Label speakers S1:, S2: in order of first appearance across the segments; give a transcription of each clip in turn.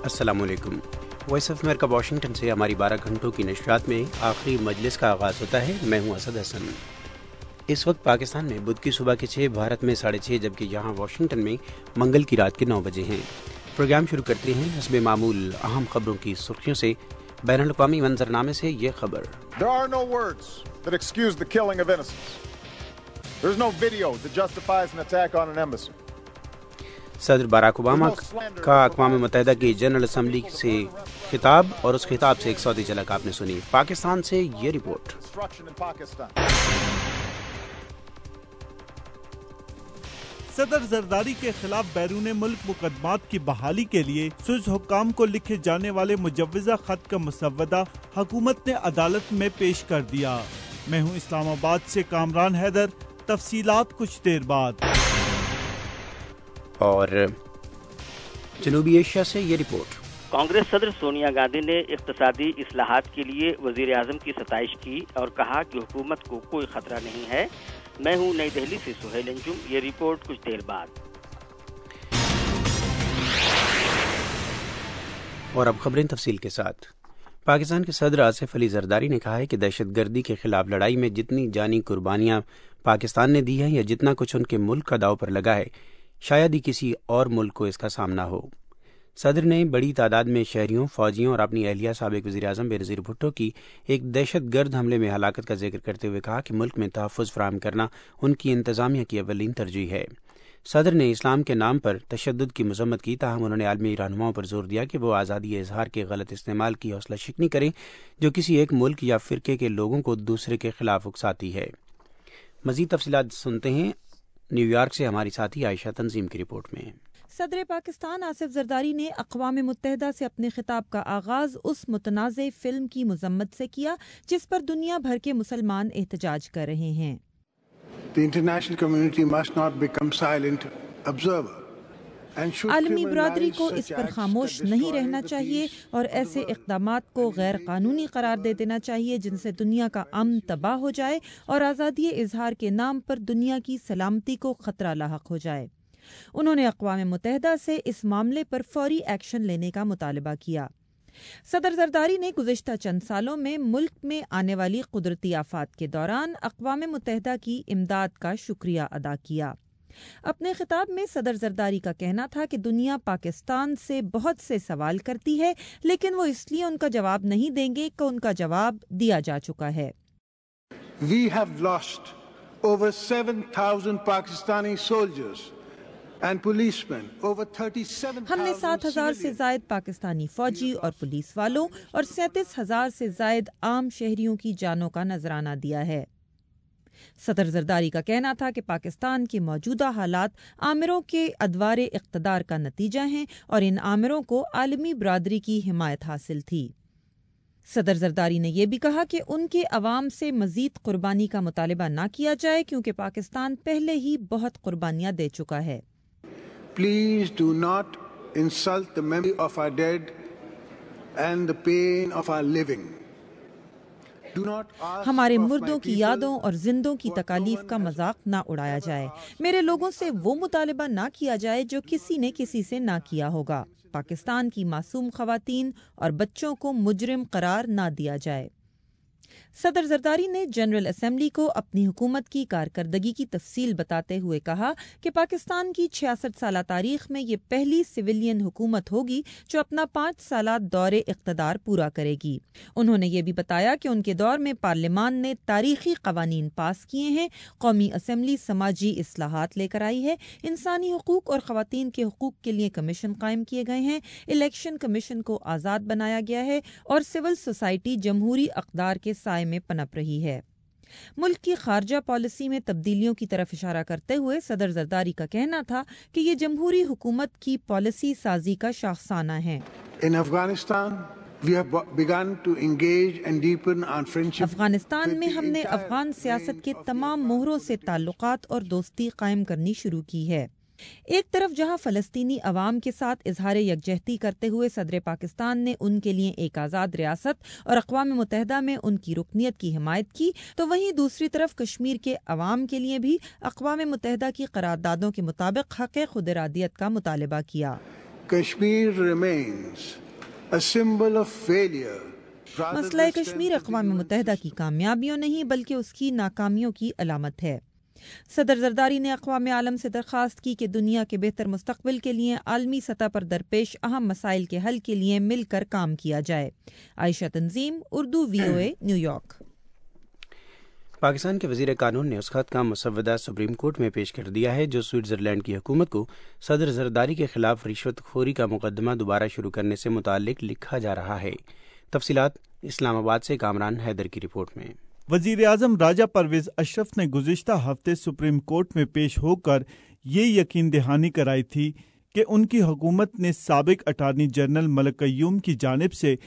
S1: السلام علیکم۔ Voice of America Washington سے ہماری 12 گھنٹوں کی نشریات میں آخری مجلس کا آغاز ہوتا ہے۔ میں ہوں اسد حسن۔ اس وقت پاکستان میں بدھ کی صبح کے 6، بھارت میں 6:30، جبکہ یہاں واشنگٹن میں منگل کی رات کے 9 بجے ہیں۔ پروگرام شروع کرتے ہیں حسب معمول اہم خبروں کی سرخیوں سے۔ بین الاقوامی منظرنامے سے یہ خبر۔
S2: There are no words that excuse the killing of innocents. There's no video that justifies an attack on an embassy.
S1: صدر باراک اوباما کا اقوام متحدہ کی جنرل اسمبلی سے خطاب، اور اس خطاب سے ایک صوتی جھلک آپ نے سنی۔ پاکستان سے یہ رپورٹ۔
S3: صدر زرداری کے خلاف بیرون ملک مقدمات کی بحالی کے لیے سوئس حکام کو لکھے جانے والے مجوزہ خط کا مسودہ حکومت نے عدالت میں پیش کر دیا۔ میں ہوں اسلام آباد سے کامران حیدر، تفصیلات کچھ دیر بعد۔
S1: اور جنوبی ایشیا سے یہ رپورٹ۔
S4: کانگریس صدر سونیا گاندھی نے اقتصادی اصلاحات کے لیے وزیر اعظم کی ستائش کی اور کہا کہ حکومت کو کوئی خطرہ نہیں ہے۔ میں ہوں نئی دہلی سے سہیل انجم، یہ رپورٹ کچھ دیر بعد۔
S1: اور اب خبریں تفصیل کے ساتھ۔ پاکستان کے صدر آصف علی زرداری نے کہا ہے کہ دہشت گردی کے خلاف لڑائی میں جتنی جانی قربانیاں پاکستان نے دی ہیں یا جتنا کچھ ان کے ملک کا داؤ پر لگا ہے، شاید ہی کسی اور ملک کو اس کا سامنا ہو۔ صدر نے بڑی تعداد میں شہریوں، فوجیوں اور اپنی اہلیہ سابق وزیر اعظم بینظیر بھٹو کی ایک دہشت گرد حملے میں ہلاکت کا ذکر کرتے ہوئے کہا کہ ملک میں تحفظ فراہم کرنا ان کی انتظامیہ کی اولین ترجیح ہے۔ صدر نے اسلام کے نام پر تشدد کی مذمت کی، تاہم انہوں نے عالمی رہنماؤں پر زور دیا کہ وہ آزادی اظہار کے غلط استعمال کی حوصلہ شکنی کریں جو کسی ایک ملک یا فرقے کے لوگوں کو دوسرے کے خلاف اکساتی ہے۔ مزید تفصیلات سنتے ہیں نیو یارک سے ہماری ساتھی عائشہ تنظیم کی رپورٹ میں۔
S5: صدر پاکستان آصف زرداری نے اقوام متحدہ سے اپنے خطاب کا آغاز اس متنازع فلم کی مذمت سے کیا جس پر دنیا بھر کے مسلمان احتجاج کر رہے ہیں۔
S6: The international community must not become silent observer.
S5: عالمی برادری کو اس پر خاموش نہیں رہنا چاہیے اور ایسے اقدامات کو غیر قانونی قرار دے دینا چاہیے جن سے دنیا کا امن تباہ ہو جائے اور آزادی اظہار کے نام پر دنیا کی سلامتی کو خطرہ لاحق ہو جائے۔ انہوں نے اقوام متحدہ سے اس معاملے پر فوری ایکشن لینے کا مطالبہ کیا۔ صدر زرداری نے گزشتہ چند سالوں میں ملک میں آنے والی قدرتی آفات کے دوران اقوام متحدہ کی امداد کا شکریہ ادا کیا۔ اپنے خطاب میں صدر زرداری کا کہنا تھا کہ دنیا پاکستان سے بہت سے سوال کرتی ہے، لیکن وہ اس لیے ان کا جواب نہیں دیں گے کہ ان کا جواب دیا جا چکا ہے۔
S6: We have lost over 7,000 Pakistani soldiers and policemen, over 37,000
S5: ہم نے 7,000 سے زائد پاکستانی فوجی اور پولیس والوں اور 37,000 سے زائد عام شہریوں کی جانوں کا نذرانہ دیا ہے۔ صدر زرداری کا کہنا تھا کہ پاکستان کے موجودہ حالات آمروں کے ادوار اقتدار کا نتیجہ ہیں اور ان آمروں کو عالمی برادری کی حمایت حاصل تھی۔ صدر زرداری نے یہ بھی کہا کہ ان کے عوام سے مزید قربانی کا مطالبہ نہ کیا جائے کیونکہ پاکستان پہلے ہی بہت قربانیاں دے چکا ہے۔
S6: Please do not insult the memory of our dead and the pain of our living.
S5: ہمارے مردوں کی یادوں اور زندوں کی تکالیف کا مذاق نہ اڑایا جائے۔ میرے لوگوں سے وہ مطالبہ نہ کیا جائے جو کسی نے کسی سے نہ کیا ہوگا۔ پاکستان کی معصوم خواتین اور بچوں کو مجرم قرار نہ دیا جائے۔ صدر زرداری نے جنرل اسمبلی کو اپنی حکومت کی کارکردگی کی تفصیل بتاتے ہوئے کہا کہ پاکستان کی 66 سالہ تاریخ میں یہ پہلی سویلین حکومت ہوگی جو اپنا 5 سالہ دور اقتدار پورا کرے گی۔ انہوں نے یہ بھی بتایا کہ ان کے دور میں پارلیمان نے تاریخی قوانین پاس کیے ہیں، قومی اسمبلی سماجی اصلاحات لے کر آئی ہے، انسانی حقوق اور خواتین کے حقوق کے لیے کمیشن قائم کیے گئے ہیں، الیکشن کمیشن کو آزاد بنایا گیا ہے اور سول سوسائٹی جمہوری اقدار کے سائے میں پنپ رہی ہے۔ ملک کی خارجہ پالیسی میں تبدیلیوں کی طرف اشارہ کرتے ہوئے صدر زرداری کا کہنا تھا کہ یہ جمہوری حکومت کی پالیسی سازی کا شاخسانہ ہے۔ افغانستان میں ہم نے افغان سیاست کے تمام موہروں سے تعلقات اور دوستی قائم کرنی شروع کی ہے۔ ایک طرف جہاں فلسطینی عوام کے ساتھ اظہار یکجہتی کرتے ہوئے صدر پاکستان نے ان کے لیے ایک آزاد ریاست اور اقوام متحدہ میں ان کی رکنیت کی حمایت کی، تو وہیں دوسری طرف کشمیر کے عوام کے لیے بھی اقوام متحدہ کی قراردادوں کے مطابق حق خود ارادیت کا مطالبہ کیا۔
S6: Kashmir remains a symbol of failure.
S5: مسئلہ کشمیر اقوام متحدہ کی کامیابیوں نہیں بلکہ اس کی ناکامیوں کی علامت ہے۔ صدر زرداری نے اقوام عالم سے درخواست کی کہ دنیا کے بہتر مستقبل کے لیے عالمی سطح پر درپیش اہم مسائل کے حل کے لیے مل کر کام کیا جائے۔ Ayesha Tanzeem, Urdu VOA، New York.
S1: Pakistan کے وزیر قانون نے اس خط کا مسودہ سپریم کورٹ میں پیش کر دیا ہے جو سوئٹزرلینڈ کی حکومت کو صدر زرداری کے خلاف رشوت خوری کا مقدمہ دوبارہ شروع کرنے سے متعلق لکھا جا رہا ہے۔ تفصیلات اسلام آباد سے کامران حیدر کی رپورٹ میں۔
S3: وزیر اعظم راجہ پرویز اشرف نے گزشتہ ہفتے سپریم کورٹ میں پیش ہو کر یہ یقین دہانی کرائی تھی کہ ان کی حکومت نے سابق اٹارنی جنرل ملک قیوم کی جانب سے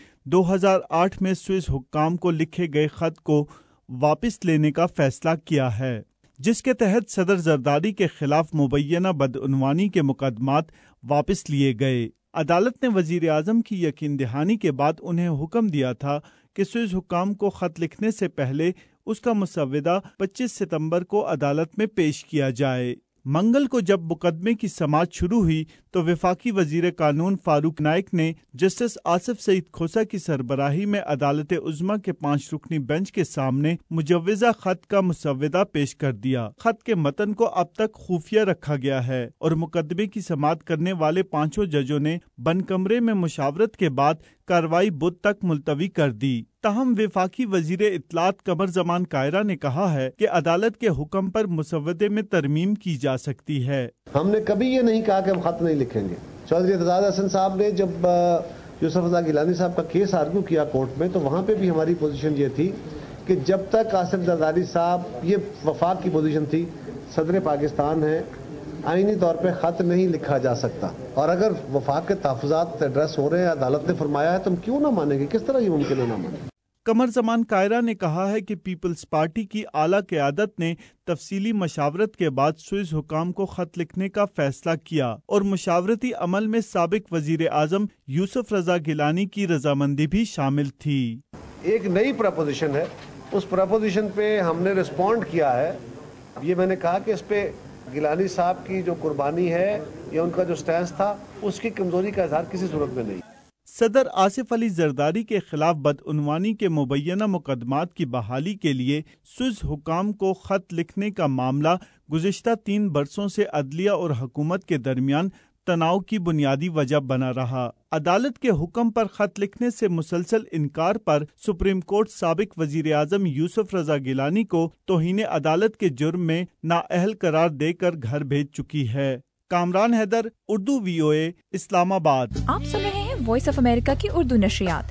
S3: 2008 میں سوئس حکام کو لکھے گئے خط کو واپس لینے کا فیصلہ کیا ہے، جس کے تحت صدر زرداری کے خلاف مبینہ بدعنوانی کے مقدمات واپس لیے گئے۔ عدالت نے وزیر اعظم کی یقین دہانی کے بعد انہیں حکم دیا تھا کہ سوئس حکام کو خط لکھنے سے پہلے اس کا مسودہ 25 ستمبر کو عدالت میں پیش کیا جائے۔ منگل کو جب مقدمے کی سماعت شروع ہوئی تو وفاقی وزیر قانون فاروق نائک نے جسٹس آصف سعید کھوسہ کی سربراہی میں عدالت عظمیٰ کے 5 رکنی بینچ کے سامنے مجوزہ خط کا مسودہ پیش کر دیا۔ خط کے متن کو اب تک خفیہ رکھا گیا ہے اور مقدمے کی سماعت کرنے والے 5 ججوں نے بند کمرے میں مشاورت کے بعد کارروائی بدھ تک ملتوی کر دی۔ تاہم وفاقی وزیر اطلاعات قمر زمان کائرہ نے کہا ہے کہ عدالت کے حکم پر مسودے میں ترمیم کی جا سکتی ہے۔
S7: ہم نے کبھی یہ نہیں کہا کہ ہم خط نہیں لکھیں گے۔ چودھری اعتزاز احسن صاحب نے جب یوسف رضا گیلانی صاحب کا کیس آرگو کیا کورٹ میں تو وہاں پہ بھی ہماری پوزیشن یہ تھی کہ جب تک آصف زرداری صاحب، یہ وفاق کی پوزیشن تھی، صدر پاکستان ہے، آئینی طور پہ خط نہیں لکھا جا سکتا، اور اگر وفاق کے تحفظات ایڈریس ہو رہے ہیں، عدالت نے فرمایا ہے، تو ہم کیوں نہ مانیں گے؟ کس طرح یہ ممکن ہے نہ مانیں؟
S3: قمر زمان کائرہ نے کہا ہے کہ پیپلز پارٹی کی اعلیٰ قیادت نے تفصیلی مشاورت کے بعد سوئس حکام کو خط لکھنے کا فیصلہ کیا اور مشاورتی عمل میں سابق وزیر اعظم یوسف رضا گیلانی کی رضامندی بھی شامل تھی۔
S7: ایک نئی پراپوزیشن ہے، اس پراپوزیشن پہ ہم نے رسپونڈ کیا ہے۔ یہ میں نے کہا کہ اس پہ گیلانی صاحب کی جو قربانی ہے یا ان کا جو سٹینس تھا، اس کی کمزوری کا اظہار کسی صورت میں نہیں۔
S3: صدر آصف علی زرداری کے خلاف بدعنوانی کے مبینہ مقدمات کی بحالی کے لیے سوئس حکام کو خط لکھنے کا معاملہ گزشتہ 3 برسوں سے عدلیہ اور حکومت کے درمیان تناؤ کی بنیادی وجہ بنا رہا۔ عدالت کے حکم پر خط لکھنے سے مسلسل انکار پر سپریم کورٹ سابق وزیر اعظم یوسف رضا گیلانی کو توہین عدالت کے جرم میں نااہل قرار دے کر گھر بھیج چکی ہے۔ کامران حیدر، اردو VOA، اسلام آباد۔
S8: آپ سن رہے ہیں وائس آف امریکہ کی اردو نشریات۔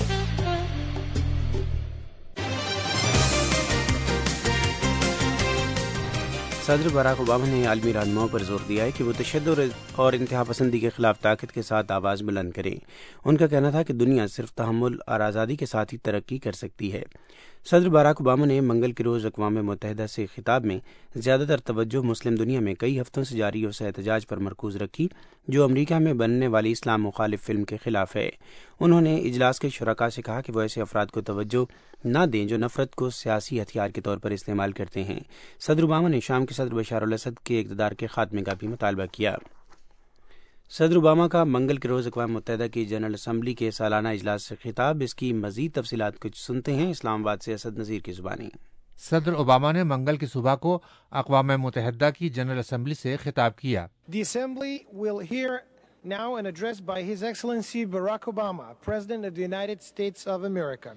S1: صدر باراک اوباما نے عالمی رہنماؤں پر زور دیا ہے کہ وہ تشدد اور انتہا پسندی کے خلاف طاقت کے ساتھ آواز بلند کریں۔ ان کا کہنا تھا کہ دنیا صرف تحمل اور آزادی کے ساتھ ہی ترقی کر سکتی ہے۔ صدر باراک اوباما نے منگل کے روز اقوام متحدہ سے خطاب میں زیادہ تر توجہ مسلم دنیا میں کئی ہفتوں سے جاری اس احتجاج پر مرکوز رکھی جو امریکہ میں بننے والی اسلام مخالف فلم کے خلاف ہے۔ انہوں نے اجلاس کے شرکاء سے کہا کہ وہ ایسے افراد کو توجہ نہ دیں جو نفرت کو سیاسی ہتھیار کے طور پر استعمال کرتے ہیں۔ صدر اوباما نے شام کے صدر بشار الاسد کے اقتدار کے خاتمے کا بھی مطالبہ کیا۔ صدر اوباما کا منگل کے روز اقوام متحدہ کی جنرل اسمبلی کے سالانہ اجلاس سے خطاب، اس کی مزید تفصیلات کچھ سنتے ہیں اسلام آباد سے اسد نذیر کی زبانی۔
S9: صدر اوباما نے منگل کی صبح کو اقوام متحدہ کی جنرل اسمبلی سے خطاب کیا۔
S10: The Assembly will hear now an address by His Excellency Barack Obama, President of the United States of America.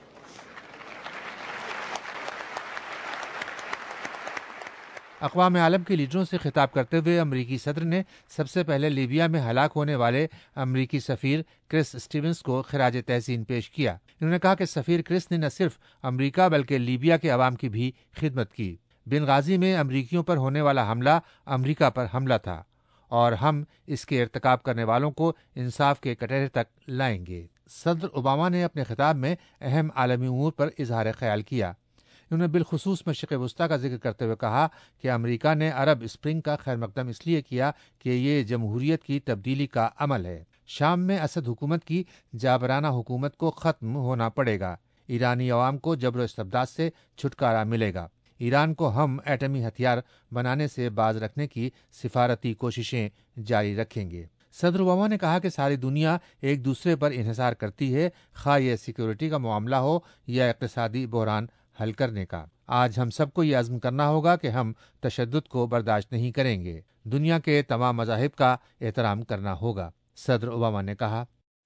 S9: اقوام عالم کے لیڈروں سے خطاب کرتے ہوئے امریکی صدر نے سب سے پہلے لیبیا میں ہلاک ہونے والے امریکی سفیر کرس اسٹیونز کو خراج تحسین پیش کیا۔ انہوں نے کہا کہ سفیر کرس نے نہ صرف امریکہ بلکہ لیبیا کے عوام کی بھی خدمت کی۔ بنغازی میں امریکیوں پر ہونے والا حملہ امریکہ پر حملہ تھا اور ہم اس کے ارتکاب کرنے والوں کو انصاف کے کٹہرے تک لائیں گے۔ صدر اوباما نے اپنے خطاب میں اہم عالمی امور پر اظہار خیال کیا۔ انہوں نے بالخصوص مشرق وسطیٰ کا ذکر کرتے ہوئے کہا کہ امریکہ نے عرب اسپرنگ کا خیر مقدم اس لیے کیا کہ یہ جمہوریت کی تبدیلی کا عمل ہے۔ شام میں اسد حکومت کی جابرانہ حکومت کو ختم ہونا پڑے گا۔ ایرانی عوام کو جبر و استبداد سے چھٹکارا ملے گا۔ ایران کو ہم ایٹمی ہتھیار بنانے سے باز رکھنے کی سفارتی کوششیں جاری رکھیں گے۔ صدر اوباما نے کہا کہ ساری دنیا ایک دوسرے پر انحصار کرتی ہے، خواہ یہ سیکیورٹی کا معاملہ ہو یا اقتصادی بحران حل کرنے کا۔ آج ہم سب کو یہ عزم کرنا ہوگا کہ ہم تشدد کو برداشت نہیں کریں گے، دنیا کے تمام مذاہب کا احترام کرنا ہوگا۔ صدر اوباما نے کہا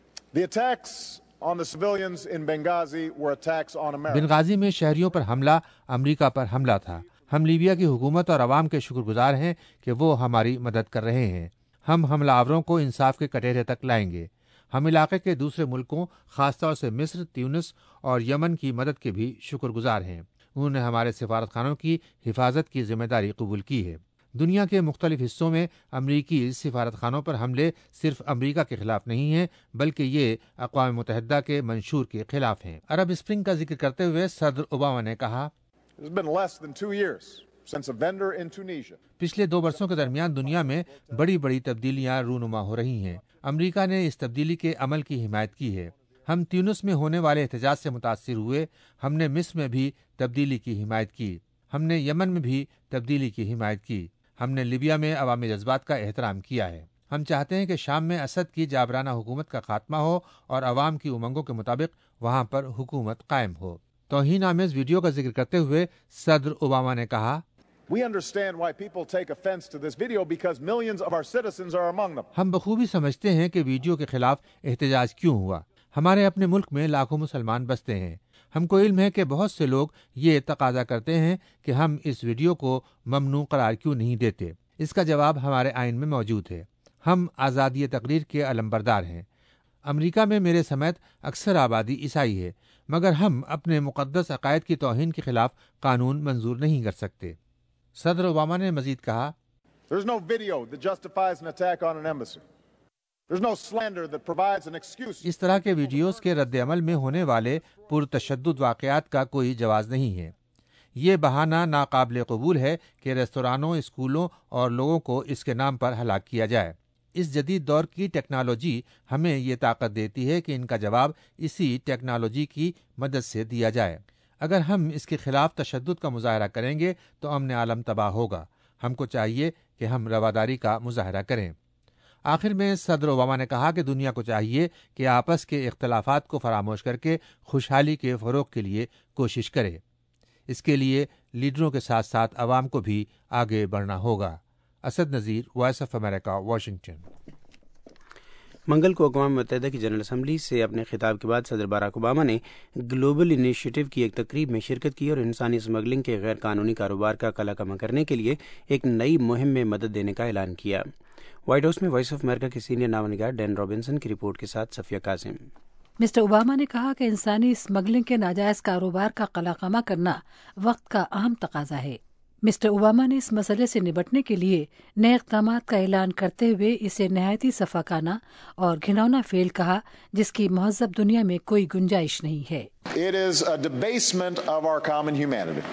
S9: بنغازی میں شہریوں پر حملہ امریکہ پر حملہ تھا۔ ہم لیبیا کی حکومت اور عوام کے شکر گزار ہیں کہ وہ ہماری مدد کر رہے ہیں۔ ہم حملہ آوروں کو انصاف کے کٹہرے تک لائیں گے۔ ہم علاقے کے دوسرے ملکوں خاص طور سے مصر، تیونس اور یمن کی مدد کے بھی شکر گزار ہیں۔ انہوں نے ہمارے سفارت خانوں کی حفاظت کی ذمہ داری قبول کی ہے۔ دنیا کے مختلف حصوں میں امریکی سفارت خانوں پر حملے صرف امریکہ کے خلاف نہیں ہیں، بلکہ یہ اقوام متحدہ کے منشور کے خلاف ہیں۔ عرب اسپرنگ کا ذکر کرتے ہوئے صدر اوباما نے کہا پچھلے 2 برسوں کے درمیان دنیا میں بڑی بڑی تبدیلیاں رونما ہو رہی ہیں۔ امریکہ نے اس تبدیلی کے عمل کی حمایت کی ہے۔ ہم تیونس میں ہونے والے احتجاج سے متاثر ہوئے، ہم نے مصر میں بھی تبدیلی کی حمایت کی، ہم نے یمن میں بھی تبدیلی کی حمایت کی، ہم نے لیبیا میں عوامی جذبات کا احترام کیا ہے۔ ہم چاہتے ہیں کہ شام میں اسد کی جابرانہ حکومت کا خاتمہ ہو اور عوام کی امنگوں کے مطابق وہاں پر حکومت قائم ہو۔ توہین آمیز ویڈیو کا ذکر کرتے ہوئے صدر اوباما نے کہا ہم بخوبی سمجھتے ہیں کہ ویڈیو کے خلاف احتجاج کیوں ہوا۔ ہمارے اپنے ملک میں لاکھوں مسلمان بستے ہیں۔ ہم کو علم ہے کہ بہت سے لوگ یہ تقاضا کرتے ہیں کہ ہم اس ویڈیو کو ممنوع قرار کیوں نہیں دیتے۔ اس کا جواب ہمارے آئین میں موجود ہے۔ ہم آزادی تقریر کے علمبردار ہیں۔ امریکہ میں میرے سمیت اکثر آبادی عیسائی ہے، مگر ہم اپنے مقدس عقائد کی توہین کے خلاف قانون منظور نہیں کر سکتے۔ صدر اوباما نے مزید کہا اس طرح کے ویڈیوز کے رد عمل میں ہونے والے پرتشدد واقعات کا کوئی جواز نہیں ہے۔ یہ بہانہ ناقابل قبول ہے کہ ریستورانوں، اسکولوں اور لوگوں کو اس کے نام پر ہلاک کیا جائے۔ اس جدید دور کی ٹیکنالوجی ہمیں یہ طاقت دیتی ہے کہ ان کا جواب اسی ٹیکنالوجی کی مدد سے دیا جائے۔ اگر ہم اس کے خلاف تشدد کا مظاہرہ کریں گے تو امن عالم تباہ ہوگا۔ ہم کو چاہیے کہ ہم رواداری کا مظاہرہ کریں۔ آخر میں صدر اوباما نے کہا کہ دنیا کو چاہیے کہ آپس کے اختلافات کو فراموش کر کے خوشحالی کے فروغ کے لیے کوشش کرے۔ اس کے لیے لیڈروں کے ساتھ ساتھ عوام کو بھی آگے بڑھنا ہوگا۔ Asad Nazir, Voice of America, Washington.
S1: منگل کو اقوام متحدہ کی جنرل اسمبلی سے اپنے خطاب کے بعد صدر باراک اوباما نے گلوبل انیشیٹو کی ایک تقریب میں شرکت کی اور انسانی اسمگلنگ کے غیر قانونی کاروبار کا کلا کما کرنے کے لیے ایک نئی مہم میں مدد دینے کا اعلان کیا۔ وائٹ ہاؤس میں وائس آف امریکہ کے سینئر نامہ نگار ڈین رابنسن کی رپورٹ کے ساتھ صفیہ قاسم۔
S11: مسٹر اوباما نے کہا کہ انسانی اسمگلنگ کے ناجائز کاروبار کا قلا کما کرنا وقت کا اہم تقاضا ہے۔ مسٹر اوباما نے اس مسئلے سے نمٹنے کے لیے نئے اقدامات کا اعلان کرتے ہوئے اسے نہایت صفاقانہ اور گھناؤنا فعل کہا جس کی مہذب دنیا میں کوئی گنجائش نہیں ہے۔
S2: It is a debasement of our common humanity.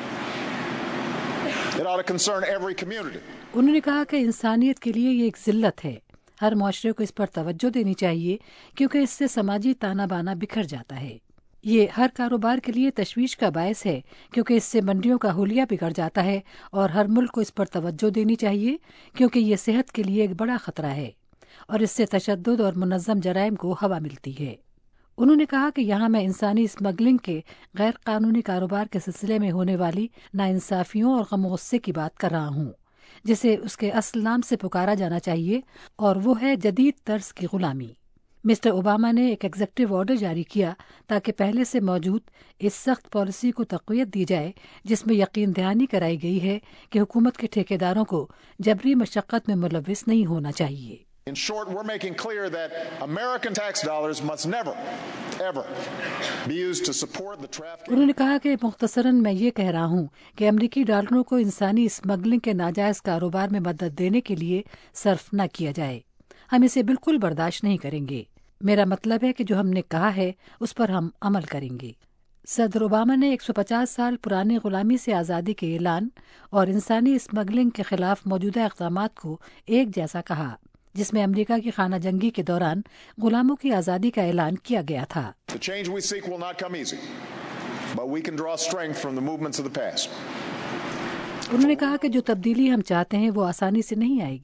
S2: It ought to concern every community.
S11: انہوں نے کہا کہ انسانیت کے لیے یہ ایک ذلت ہے، ہر معاشرے کو اس پر توجہ دینی چاہیے کیونکہ اس سے سماجی تانا بانا بکھر جاتا ہے۔ یہ ہر کاروبار کے لیے تشویش کا باعث ہے کیونکہ اس سے منڈیوں کا حلیہ بگڑ جاتا ہے، اور ہر ملک کو اس پر توجہ دینی چاہیے کیونکہ یہ صحت کے لیے ایک بڑا خطرہ ہے اور اس سے تشدد اور منظم جرائم کو ہوا ملتی ہے۔ انہوں نے کہا کہ یہاں میں انسانی اسمگلنگ کے غیر قانونی کاروبار کے سلسلے میں ہونے والی ناانصافیوں اور غم و غصے کی بات کر رہا ہوں، جسے اس کے اصل نام سے پکارا جانا چاہیے، اور وہ ہے جدید طرز کی غلامی۔ مسٹر اوباما نے ایک ایگزیکٹو آرڈر جاری کیا تاکہ پہلے سے موجود اس سخت پالیسی کو تقویت دی جائے جس میں یقین دہانی کرائی گئی ہے کہ حکومت کے ٹھیکیداروں کو جبری مشقت میں ملوث نہیں ہونا چاہیے۔
S2: In short, we're making clear that American tax dollars must never, ever be used to support the trafficking.
S11: انہوں نے کہا کہ مختصراً میں یہ کہہ رہا ہوں کہ امریکی ڈالروں کو انسانی اسمگلنگ کے ناجائز کاروبار میں مدد دینے کے لیے صرف نہ کیا جائے۔ ہم اسے بالکل برداشت نہیں کریں گے۔ میرا مطلب ہے کہ جو ہم نے کہا ہے اس پر ہم عمل کریں گے۔ صدر اوباما نے 150 سال پرانی غلامی سے آزادی کے اعلان اور انسانی اسمگلنگ کے خلاف موجودہ اقدامات کو ایک جیسا کہا، جس میں امریکہ کی خانہ جنگی کے دوران غلاموں کی آزادی کا اعلان کیا گیا تھا۔
S2: The change we seek will not come easy, but we can draw strength from the movements of the past.
S11: انہوں نے کہا کہ جو تبدیلی ہم چاہتے ہیں وہ آسانی سے نہیں آئے گی،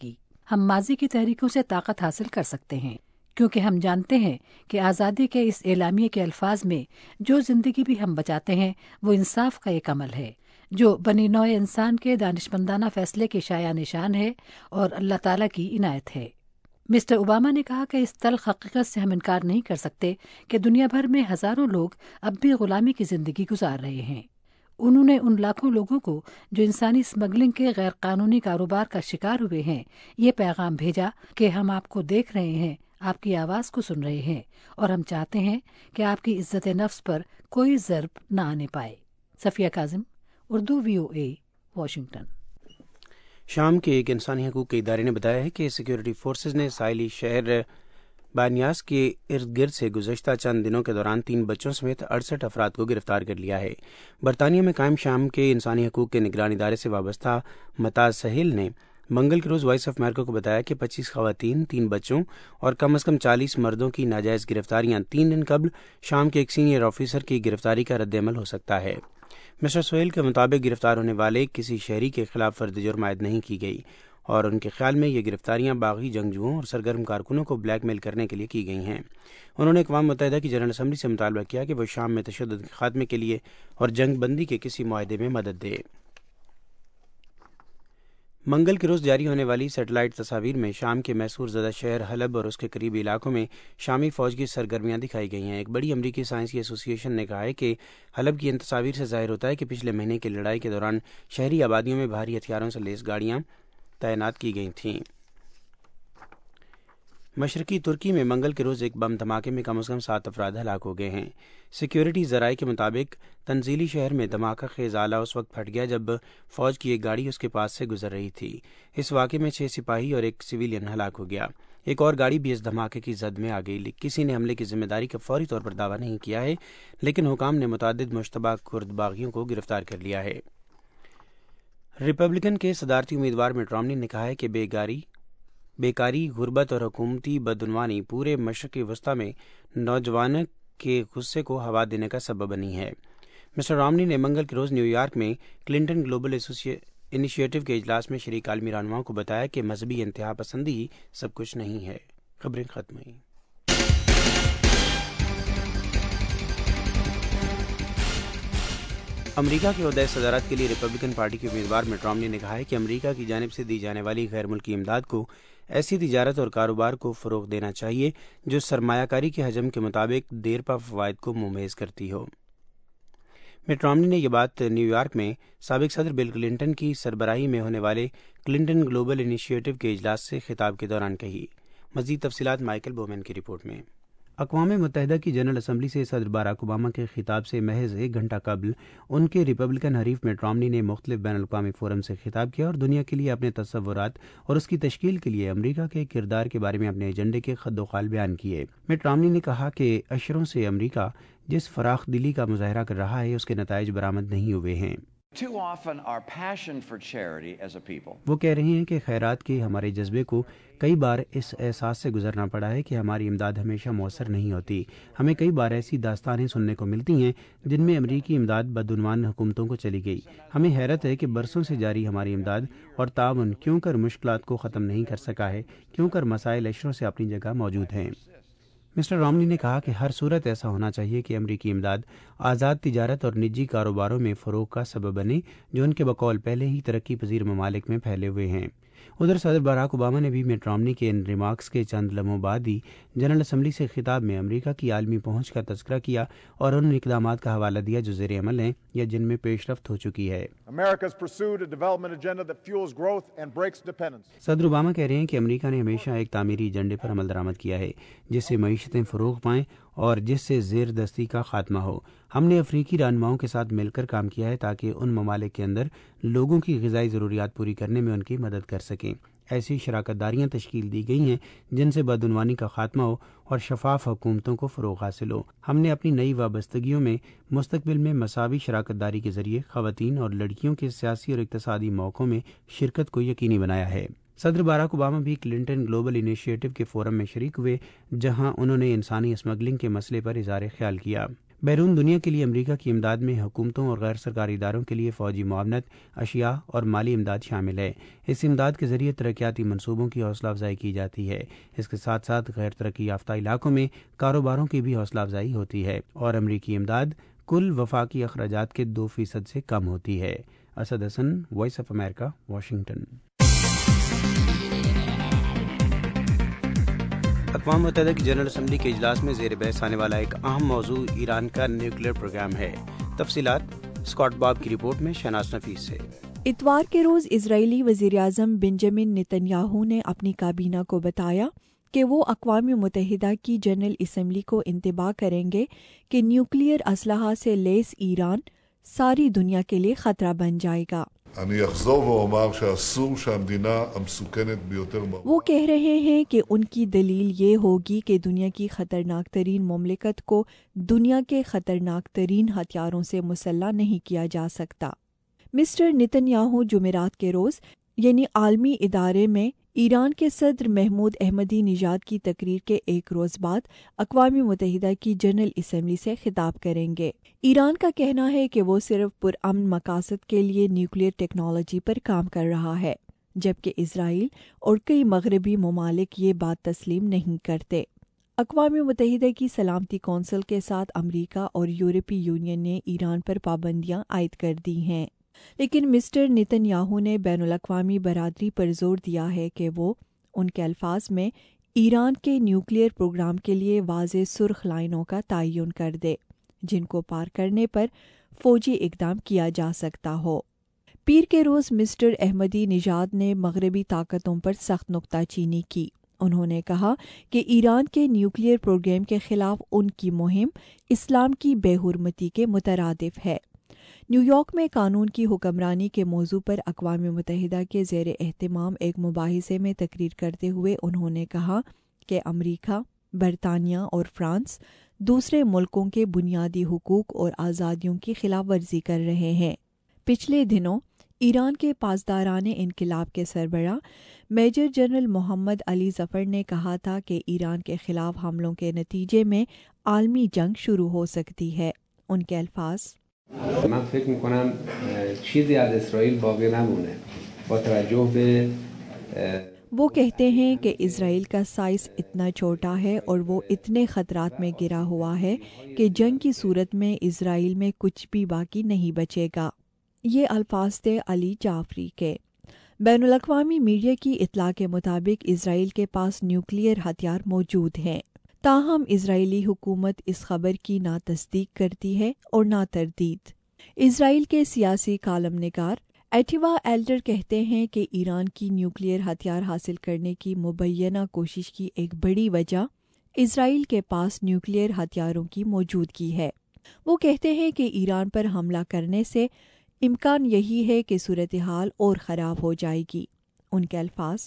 S11: ہم ماضی کی تحریکوں سے طاقت حاصل کر سکتے ہیں، کیونکہ ہم جانتے ہیں کہ آزادی کے اس اعلامیے کے الفاظ میں جو زندگی بھی ہم بچاتے ہیں وہ انصاف کا ایک عمل ہے جو بنی نوع انسان کے دانشمندانہ فیصلے کی شایع نشان ہے اور اللہ تعالیٰ کی عنایت ہے۔ مسٹر اوباما نے کہا کہ اس تلخ حقیقت سے ہم انکار نہیں کر سکتے کہ دنیا بھر میں ہزاروں لوگ اب بھی غلامی کی زندگی گزار رہے ہیں۔ انہوں نے ان لاکھوں لوگوں کو جو انسانی اسمگلنگ کے غیر قانونی کاروبار کا شکار ہوئے ہیں یہ پیغام بھیجا کہ ہم آپ کو دیکھ رہے ہیں، آپ کی آواز کو سن رہے ہیں اور ہم چاہتے ہیں کہ آپ کی عزت نفس پر کوئی ضرب نہ آنے پائے۔ Safia Kazim, Urdu VOA، Washington.
S1: شام کے ایک انسانی حقوق کے ادارے نے بتایا ہے کہ سیکیورٹی فورسز نے ساحلی شہر بانیاس کے ارد گرد سے گزشتہ چند دنوں کے دوران 3 بچوں سمیت 68 افراد کو گرفتار کر لیا ہے۔ برطانیہ میں قائم شام کے انسانی حقوق کے نگران ادارے سے وابستہ متاز سہیل نے منگل کے روز وائس آف امریکہ کو بتایا کہ 25 خواتین، 3 بچوں اور کم از کم 40 مردوں کی ناجائز گرفتاریاں 3 دن قبل شام کے ایک سینئر آفیسر کی گرفتاری کا رد عمل ہو سکتا ہے۔ مسٹر سہیل کے مطابق گرفتار ہونے والے کسی شہری کے خلاف فرد جرم عائد نہیں کی گئی اور ان کے خیال میں یہ گرفتاریاں باغی جنگجوؤں اور سرگرم کارکنوں کو بلیک میل کرنے کے لیے کی گئی ہیں۔ انہوں نے اقوام متحدہ کی جنرل اسمبلی سے مطالبہ کیا کہ وہ شام میں تشدد کے خاتمے کے لیے اور جنگ بندی کے کسی معاہدے میں مدد دے۔ منگل کے روز جاری ہونے والی سیٹلائٹ تصاویر میں شام کے محصور زدہ شہر حلب اور اس کے قریبی علاقوں میں شامی فوج کی سرگرمیاں دکھائی گئی ہیں۔ ایک بڑی امریکی سائنسی ایسوسی ایشن نے کہا ہے کہ حلب کی ان تصاویر سے ظاہر ہوتا ہے کہ پچھلے مہینے کی لڑائی کے دوران شہری آبادیوں میں بھاری ہتھیاروں سے لیس گاڑیاں تعینات کی گئی تھیں۔ مشرقی ترکی میں منگل کے روز ایک بم دھماکے میں کم از کم 7 افراد ہلاک ہو گئے ہیں۔ سیکیورٹی ذرائع کے مطابق تنزیلی شہر میں دھماکہ خیز آلہ اس وقت پھٹ گیا جب فوج کی ایک گاڑی اس کے پاس سے گزر رہی تھی۔ اس واقعے میں 6 سپاہی اور ایک سویلین ہلاک ہو گیا۔ ایک اور گاڑی بھی اس دھماکے کی زد میں آ گئی۔ کسی نے حملے کی ذمہ داری کا فوری طور پر دعویٰ نہیں کیا ہے، لیکن حکام نے متعدد مشتبہ کرد باغیوں کو گرفتار کر لیا ہے۔ ریپبلکن کے صدارتی امیدوار مٹ رومنی نے کہا ہے کہ بیکاری، غربت اور حکومتی بدعنوانی پورے مشرق وسطی میں نوجوانوں کے غصے کو ہوا دینے کا سبب بنی ہے۔ مسٹر رومنی نے منگل کے روز نیو یارک میں کلنٹن گلوبل انیشیٹو کے اجلاس میں شریک عالمی رہنماؤں کو بتایا کہ مذہبی انتہا پسندی ہی سب کچھ نہیں ہے۔ خبریں ختم ہوئیں۔ امریکہ کے عہدۂ صدارت کے لیے ریپبلکن پارٹی کے امیدوار مٹ رومنی نے کہا ہے کہ امریکہ کی جانب سے دی جانے والی غیر ملکی امداد کو ایسی تجارت اور کاروبار کو فروغ دینا چاہیے جو سرمایہ کاری کے حجم کے مطابق دیرپا فوائد کو منہمز کرتی ہو۔ مٹ رومنی نے یہ بات نیو یارک میں سابق صدر بل کلنٹن کی سربراہی میں ہونے والے کلنٹن گلوبل انیشیٹو کے اجلاس سے خطاب کے دوران کہی۔ مزید تفصیلات مائیکل بومن کی رپورٹ میں۔ اقوام متحدہ کی جنرل اسمبلی سے صدر باراک اوباما کے خطاب سے محض 1 گھنٹہ قبل ان کے ریپبلکن حریف مٹ رومنی نے مختلف بین الاقوامی فورم سے خطاب کیا اور دنیا کے لیے اپنے تصورات اور اس کی تشکیل کے لیے امریکہ کے کردار کے بارے میں اپنے ایجنڈے کے خد و خال بیان کیے۔ مٹ رومنی نے کہا کہ اشروں سے امریکہ جس فراخ دلی کا مظاہرہ کر رہا ہے اس کے نتائج برآمد نہیں ہوئے ہیں۔ وہ کہہ رہے ہیں کہ خیرات کے ہمارے جذبے کو کئی بار اس احساس سے گزرنا پڑا ہے کہ ہماری امداد ہمیشہ مؤثر نہیں ہوتی۔ ہمیں کئی بار ایسی داستانیں سننے کو ملتی ہیں جن میں امریکی امداد بدعنوان حکومتوں کو چلی گئی۔ ہمیں حیرت ہے کہ برسوں سے جاری ہماری امداد اور تعاون کیوں کر مشکلات کو ختم نہیں کر سکا ہے، کیوں کر مسائل اشروں سے اپنی جگہ موجود ہیں۔ مسٹر رومنی نے کہا کہ ہر صورت ایسا ہونا چاہیے کہ امریکی امداد آزاد تجارت اور نجی کاروباروں میں فروغ کا سبب بنے جو ان کے بقول پہلے ہی ترقی پذیر ممالک میں پھیلے ہوئے ہیں۔ ادھر صدر باراک اوباما نے بھی مٹ رومنی کے ان ریمارکس کے چند لمحوں بعد ہی جنرل اسمبلی سے خطاب میں امریکہ کی عالمی پہنچ کا تذکرہ کیا اور ان اقدامات کا حوالہ دیا جو زیر عمل ہیں یا جن میں پیش رفت ہو چکی ہے۔ صدر اوباما کہہ رہے ہیں کہ امریکہ نے ہمیشہ ایک تعمیری ایجنڈے پر عمل درآمد کیا ہے جس سے معیشتیں فروغ پائیں اور جس سے زیر دستی کا خاتمہ ہو۔ ہم نے افریقی رہنماؤں کے ساتھ مل کر کام کیا ہے تاکہ ان ممالک کے اندر لوگوں کی غذائی ضروریات پوری کرنے میں ان کی مدد کر سکیں۔ ایسی شراکت داریاں تشکیل دی گئی ہیں جن سے بدعنوانی کا خاتمہ ہو اور شفاف حکومتوں کو فروغ حاصل ہو۔ ہم نے اپنی نئی وابستگیوں میں مستقبل میں مساوی شراکت داری کے ذریعے خواتین اور لڑکیوں کے سیاسی اور اقتصادی موقعوں میں شرکت کو یقینی بنایا ہے۔ صدر باراک اوباما بھی کلنٹن گلوبل انیشیٹو کے فورم میں شریک ہوئے جہاں انہوں نے انسانی اسمگلنگ کے مسئلے پر اظہار خیال کیا۔ بیرون دنیا کے لیے امریکہ کی امداد میں حکومتوں اور غیر سرکاری اداروں کے لیے فوجی معاونت، اشیاء اور مالی امداد شامل ہے۔ اس امداد کے ذریعے ترقیاتی منصوبوں کی حوصلہ افزائی کی جاتی ہے۔ اس کے ساتھ ساتھ غیر ترقی یافتہ علاقوں میں کاروباروں کی بھی حوصلہ افزائی ہوتی ہے اور امریکی امداد کل وفاقی اخراجات کے 2% سے کم ہوتی ہے۔ Asad Hasan, Voice of America, Washington. اقوام متحدہ کی جنرل اسمبلی کے اجلاس میں زیر بحث آنے والا ایک اہم موضوع ایران کا نیوکلیئر پروگرام ہے۔ تفصیلات اسکاٹ باب کی رپورٹ میں شہناز نفیس سے۔
S12: اتوار کے روز اسرائیلی وزیراعظم بنجامن نتن یاہو نے اپنی کابینہ کو بتایا کہ وہ اقوام متحدہ کی جنرل اسمبلی کو انتباہ کریں گے کہ نیوکلیئر اسلحہ سے لیس ایران ساری دنیا کے لیے خطرہ بن جائے گا۔ وہ کہہ رہے ہیں کہ ان کی دلیل یہ ہوگی کہ دنیا کی خطرناک ترین مملکت کو دنیا کے خطرناک ترین ہتھیاروں سے مسلح نہیں کیا جا سکتا۔ مسٹر نتن یاہو جمعرات کے روز یعنی عالمی ادارے میں ایران کے صدر محمود احمدی نژاد کی تقریر کے ایک روز بعد اقوام متحدہ کی جنرل اسمبلی سے خطاب کریں گے۔ ایران کا کہنا ہے کہ وہ صرف پرامن مقاصد کے لیے نیوکلیئر ٹیکنالوجی پر کام کر رہا ہے، جبکہ اسرائیل اور کئی مغربی ممالک یہ بات تسلیم نہیں کرتے۔ اقوام متحدہ کی سلامتی کونسل کے ساتھ امریکہ اور یورپی یونین نے ایران پر پابندیاں عائد کر دی ہیں، لیکن مسٹر نتن یاہو نے بین الاقوامی برادری پر زور دیا ہے کہ وہ ان کے الفاظ میں ایران کے نیوکلیئر پروگرام کے لیے واضح سرخ لائنوں کا تعین کر دے جن کو پار کرنے پر فوجی اقدام کیا جا سکتا ہو۔ پیر کے روز مسٹر احمدی نژاد نے مغربی طاقتوں پر سخت نکتہ چینی کی۔ انہوں نے کہا کہ ایران کے نیوکلیئر پروگرام کے خلاف ان کی مہم اسلام کی بے حرمتی کے مترادف ہے۔ نیو یارک میں قانون کی حکمرانی کے موضوع پر اقوام متحدہ کے زیر اہتمام ایک مباحثے میں تقریر کرتے ہوئے انہوں نے کہا کہ امریکہ، برطانیہ اور فرانس دوسرے ملکوں کے بنیادی حقوق اور آزادیوں کی خلاف ورزی کر رہے ہیں۔ پچھلے دنوں ایران کے پاسداران انقلاب کے سربراہ میجر جنرل محمد علی ظفر نے کہا تھا کہ ایران کے خلاف حملوں کے نتیجے میں عالمی جنگ شروع ہو سکتی ہے۔ ان کے الفاظ:
S13: من فکر میکنم چیزی از اسرائیل باقی نمونه با توجه به
S12: وہ کہتے ہیں کہ اسرائیل کا سائز اتنا چھوٹا ہے اور وہ اتنے خطرات میں گرا ہوا ہے کہ جنگ کی صورت میں اسرائیل میں کچھ بھی باقی نہیں بچے گا۔ یہ الفاظ تھے علی جعفری کے۔ بین الاقوامی میڈیا کی اطلاع کے مطابق اسرائیل کے پاس نیوکلیئر ہتھیار موجود ہیں، تاہم اسرائیلی حکومت اس خبر کی نہ تصدیق کرتی ہے اور نہ تردید۔ اسرائیل کے سیاسی کالم نگار ایٹیوا ایلڈر کہتے ہیں کہ ایران کی نیوکلیئر ہتھیار حاصل کرنے کی مبینہ کوشش کی ایک بڑی وجہ اسرائیل کے پاس نیوکلیئر ہتھیاروں کی موجودگی ہے۔ وہ کہتے ہیں کہ ایران پر حملہ کرنے سے امکان یہی ہے کہ صورتحال اور خراب ہو جائے گی۔ ان کے الفاظ: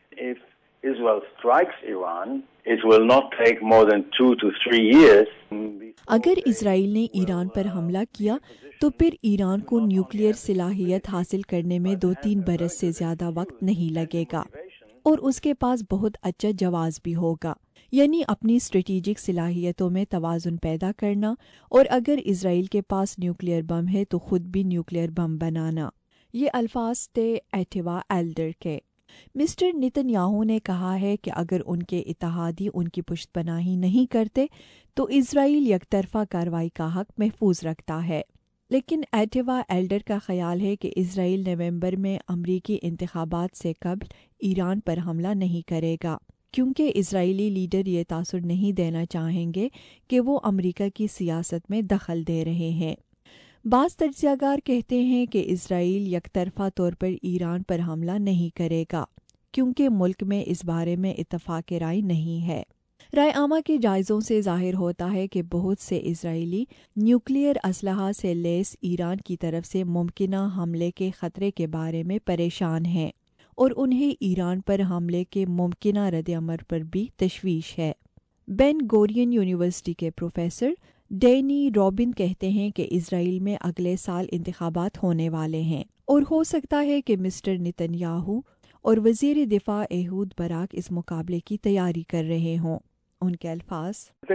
S12: اگر اسرائیل نے ایران پر حملہ کیا تو پھر ایران کو نیوکلیئر صلاحیت حاصل کرنے میں 2-3 برس سے زیادہ وقت نہیں لگے گا اور اس کے پاس بہت اچھا جواز بھی ہوگا، یعنی اپنی اسٹریٹجک صلاحیتوں میں توازن پیدا کرنا، اور اگر اسرائیل کے پاس نیوکلیئر بم ہے تو خود بھی نیوکلیئر بم بنانا۔ یہ الفاظ تھے ایٹیوا ایلڈر کے۔ مسٹر نتن یاہو نے کہا ہے کہ اگر ان کے اتحادی ان کی پشت پناہی نہیں کرتے تو اسرائیل یک طرفہ کارروائی کا حق محفوظ رکھتا ہے، لیکن ایٹیوا ایلڈر کا خیال ہے کہ اسرائیل نومبر میں امریکی انتخابات سے قبل ایران پر حملہ نہیں کرے گا، کیونکہ اسرائیلی لیڈر یہ تاثر نہیں دینا چاہیں گے کہ وہ امریکہ کی سیاست میں دخل دے رہے ہیں۔ بعض تجزیہ کار کہتے ہیں کہ اسرائیل یک طرفہ طور پر ایران پر حملہ نہیں کرے گا، کیونکہ ملک میں اس بارے میں اتفاق رائے نہیں ہے۔ رائے عامہ کے جائزوں سے ظاہر ہوتا ہے کہ بہت سے اسرائیلی نیوکلیئر اسلحہ سے لیس ایران کی طرف سے ممکنہ حملے کے خطرے کے بارے میں پریشان ہیں اور انہیں ایران پر حملے کے ممکنہ رد عمل پر بھی تشویش ہے۔ بین گورین یونیورسٹی کے پروفیسر ڈینی روبن کہتے ہیں کہ اسرائیل میں اگلے سال انتخابات ہونے والے ہیں اور ہو سکتا ہے کہ مسٹر نتن یاہو اور وزیر دفاع ایہود باراک اس مقابلے کی تیاری کر رہے ہوں۔ उनके अल्फाज,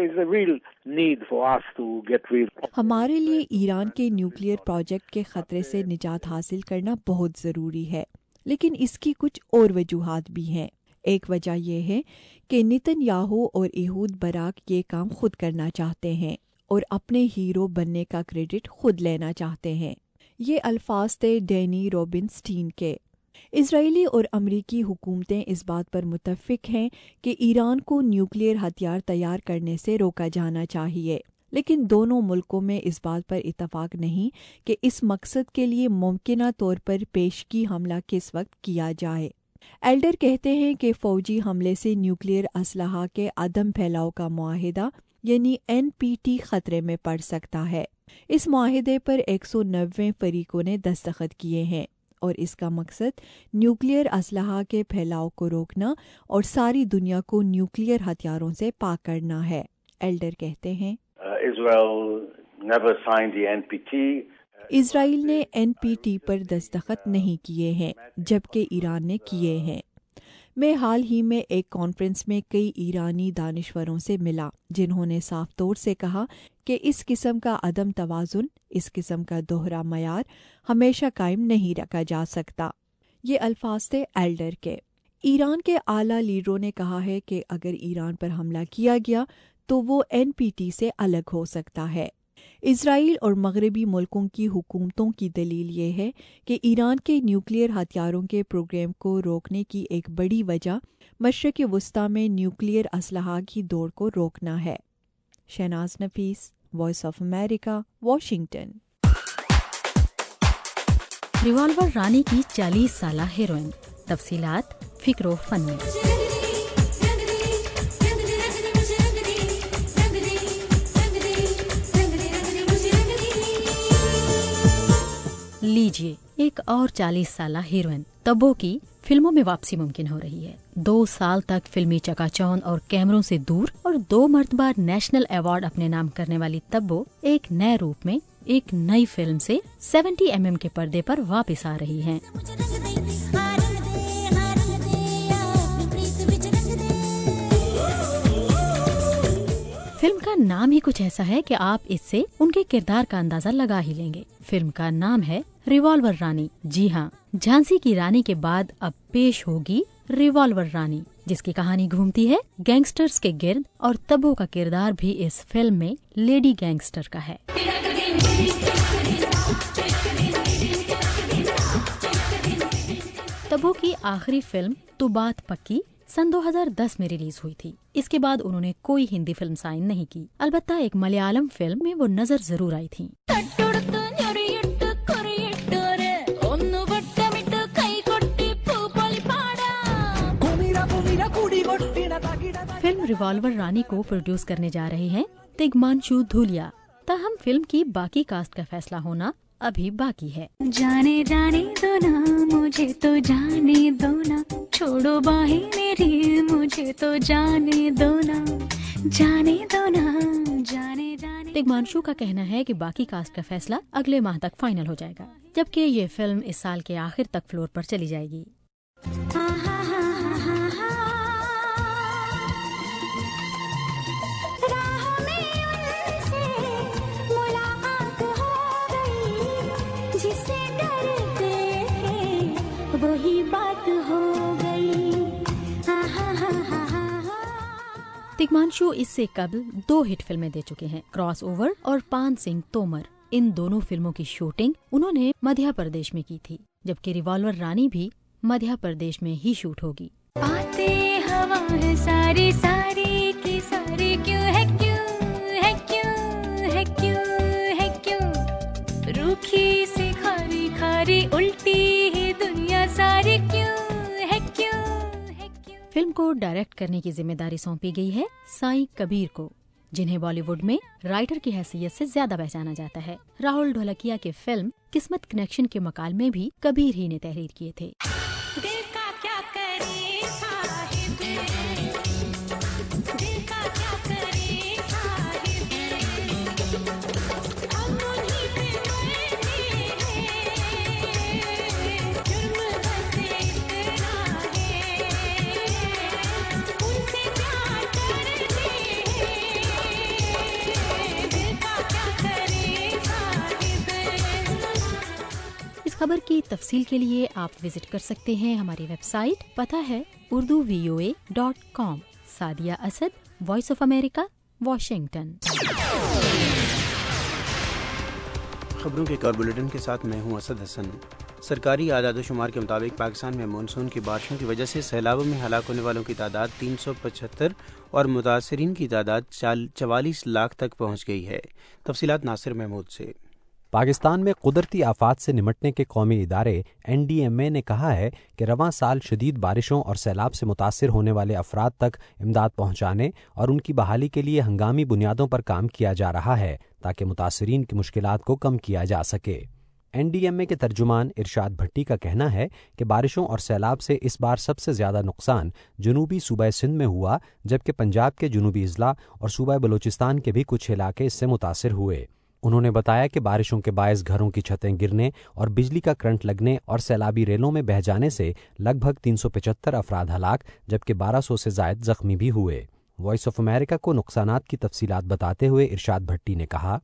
S12: हमारे लिए ईरान के न्यूक्लियर प्रोजेक्ट के खतरे से निजात हासिल करना बहुत ज़रूरी है, लेकिन इसकी कुछ और वजूहात भी हैं। एक वजह यह है कि नेतन्याहू और ehud barak ये काम खुद करना चाहते हैं और अपने हीरो बनने का क्रेडिट खुद लेना चाहते हैं। ये अल्फाज थे डैनी रॉबिन्सटीन के। इजरायली और अमरीकी हुकूमतें इस बात पर मुत्तफिक हैं कि ईरान को न्यूक्लियर हथियार तैयार करने से रोका जाना चाहिए, लेकिन दोनों मुल्कों में इस बात पर इत्तफाक नहीं कि इस मकसद के लिए मुमकिना तौर पर पेशगी हमला किस वक्त किया जाए। एल्डर कहते हैं कि फ़ौजी हमले से न्यूक्लियर असलहा के अदम फैलाव का मुआहिदा यानी NPT खतरे में पड़ सकता है। इस मुआहिदे पर 190 फरीकों ने दस्तखत किए हैं और इसका मकसद न्यूक्लियर असलहा के फैलाव को रोकना और सारी दुनिया को न्यूक्लियर हथियारों से पाक करना है। एल्डर कहते हैं, इजराइल ने NPT पर दस्तखत नहीं किए हैं, जबकि ईरान ने किए हैं। मैं हाल ही में एक कॉन्फ्रेंस में कई ईरानी दानिश्वरों से मिला, जिन्होंने साफ तौर से कहा कि इस किस्म का अदम तवाज़ुन, इस किस्म का दोहरा मयार हमेशा कायम नहीं रखा जा सकता। ये अल्फाज थे एल्डर के। ईरान के आला लीडरों ने कहा है कि अगर ईरान पर हमला किया गया तो वो NPT से अलग हो सकता है। इजराइल और मगरबी मुल्कों की हुकूमतों की दलील ये है कि ईरान के न्यूक्लियर हथियारों के प्रोग्राम को रोकने की एक बड़ी वजह मशरिक़ वस्ता में न्यूक्लियर असलहा की दौड़ को रोकना है। Shahnaz Nafees, Voice of America, Washington.
S14: Revolver Rani की 40 साला हीरोइन, तफसीलात फिक्रो फन में। लीजिए, एक और 40 साला हीरोइन तब्बो की फिल्मों में वापसी मुमकिन हो रही है। 2 साल तक फिल्मी चकाचौंध और कैमरों से दूर और 2 मर्तबा नेशनल अवार्ड अपने नाम करने वाली तब्बो एक नए रूप में एक नई फिल्म से 70 mm के पर्दे पर वापस आ रही हैं। फिल्म का नाम ही कुछ ऐसा है कि आप इससे उनके किरदार का अंदाजा लगा ही लेंगे। फिल्म का नाम है रिवॉल्वर रानी। जी हाँ, झांसी की रानी के बाद अब पेश होगी रिवॉल्वर रानी, जिसकी कहानी घूमती है गैंगस्टर्स के गिर्द और तब्बो का किरदार भी इस फिल्म में लेडी गैंगस्टर का है। तब्बो की आखिरी फिल्म तू बात पक्की सन 2010 में रिलीज हुई थी। इसके बाद उन्होंने कोई हिंदी फिल्म साइन नहीं की। अलबत्ता एक मलयालम फिल्म में वो नजर जरूर आई थी। फिल्म रिवॉल्वर रानी को प्रोड्यूस करने जा रहे हैं तिग्मांशु धूलिया। ताहम फिल्म की बाकी कास्ट का फैसला होना अभी बाकी है।
S15: जाने जाने दो ना, मुझे तो जाने दो ना, छोड़ो बाहें मेरी, मुझे तो जाने दो ना, जाने दो ना, जाने जाने।
S14: तिग्मांशु का कहना है कि बाकी कास्ट का फैसला अगले माह तक फाइनल हो जाएगा, जबकि ये फिल्म इस साल के आखिर तक फ्लोर पर चली जाएगी।
S15: वही बात हो गई।
S14: तिग्मांशु इससे कबल 2 हिट फिल्में दे चुके हैं, क्रॉस ओवर और पान सिंह तोमर। इन दोनों फिल्मों की शूटिंग उन्होंने मध्य प्रदेश में की थी, जबकि रिवॉल्वर रानी भी मध्य प्रदेश में ही शूट होगी।
S15: आते हवा है सारी सारी की सारी, क्यों है क्यों है क्यों है क्यों है क्यों, रूखी से खारी खारी उल्टी ही दुनिया सारी, क्यों है क्यों है क्यों।
S14: फिल्म को डायरेक्ट करने की जिम्मेदारी सौंपी गई है साईं कबीर को, जिन्हें बॉलीवुड में राइटर की हैसियत से ज्यादा पहचाना जाता है। राहुल ढोलकिया के फिल्म किस्मत कनेक्शन के मकाल में भी कबीर ही ने तहरीर किए थे। خبر کی تفصیل کے لیے آپ وزٹ کر سکتے ہیں ہماری ویب سائٹ، پتہ ہے urduvoa.com۔ Sadia Asad, Voice of America, Washington.
S1: خبروں کے ایک اور بلیٹن کے ساتھ میں ہوں اسد حسن۔ سرکاری اعداد و شمار کے مطابق پاکستان میں مانسون کی بارشوں کی وجہ سے سیلابوں میں ہلاک ہونے والوں کی تعداد 375 اور متاثرین کی تعداد 44 لاکھ تک پہنچ گئی ہے۔ تفصیلات ناصر محمود سے۔
S16: پاکستان میں قدرتی آفات سے نمٹنے کے قومی ادارے NDMA نے کہا ہے کہ رواں سال شدید بارشوں اور سیلاب سے متاثر ہونے والے افراد تک امداد پہنچانے اور ان کی بحالی کے لیے ہنگامی بنیادوں پر کام کیا جا رہا ہے تاکہ متاثرین کی مشکلات کو کم کیا جا سکے۔ NDMA کے ترجمان ارشاد بھٹی کا کہنا ہے کہ بارشوں اور سیلاب سے اس بار سب سے زیادہ نقصان جنوبی صوبہ سندھ میں ہوا، جبکہ پنجاب کے جنوبی اضلاع اور صوبہ بلوچستان کے بھی کچھ علاقے اس سے متاثر ہوئے۔ انہوں نے بتایا کہ بارشوں کے باعث گھروں کی چھتیں گرنے اور بجلی کا کرنٹ لگنے اور سیلابی ریلوں میں بہہ جانے سے لگ بھگ 375 افراد ہلاک، جبکہ 1200 سے زائد زخمی بھی ہوئے۔ وائس آف امریکہ کو نقصانات کی تفصیلات بتاتے ہوئے ارشاد بھٹی نے کہا،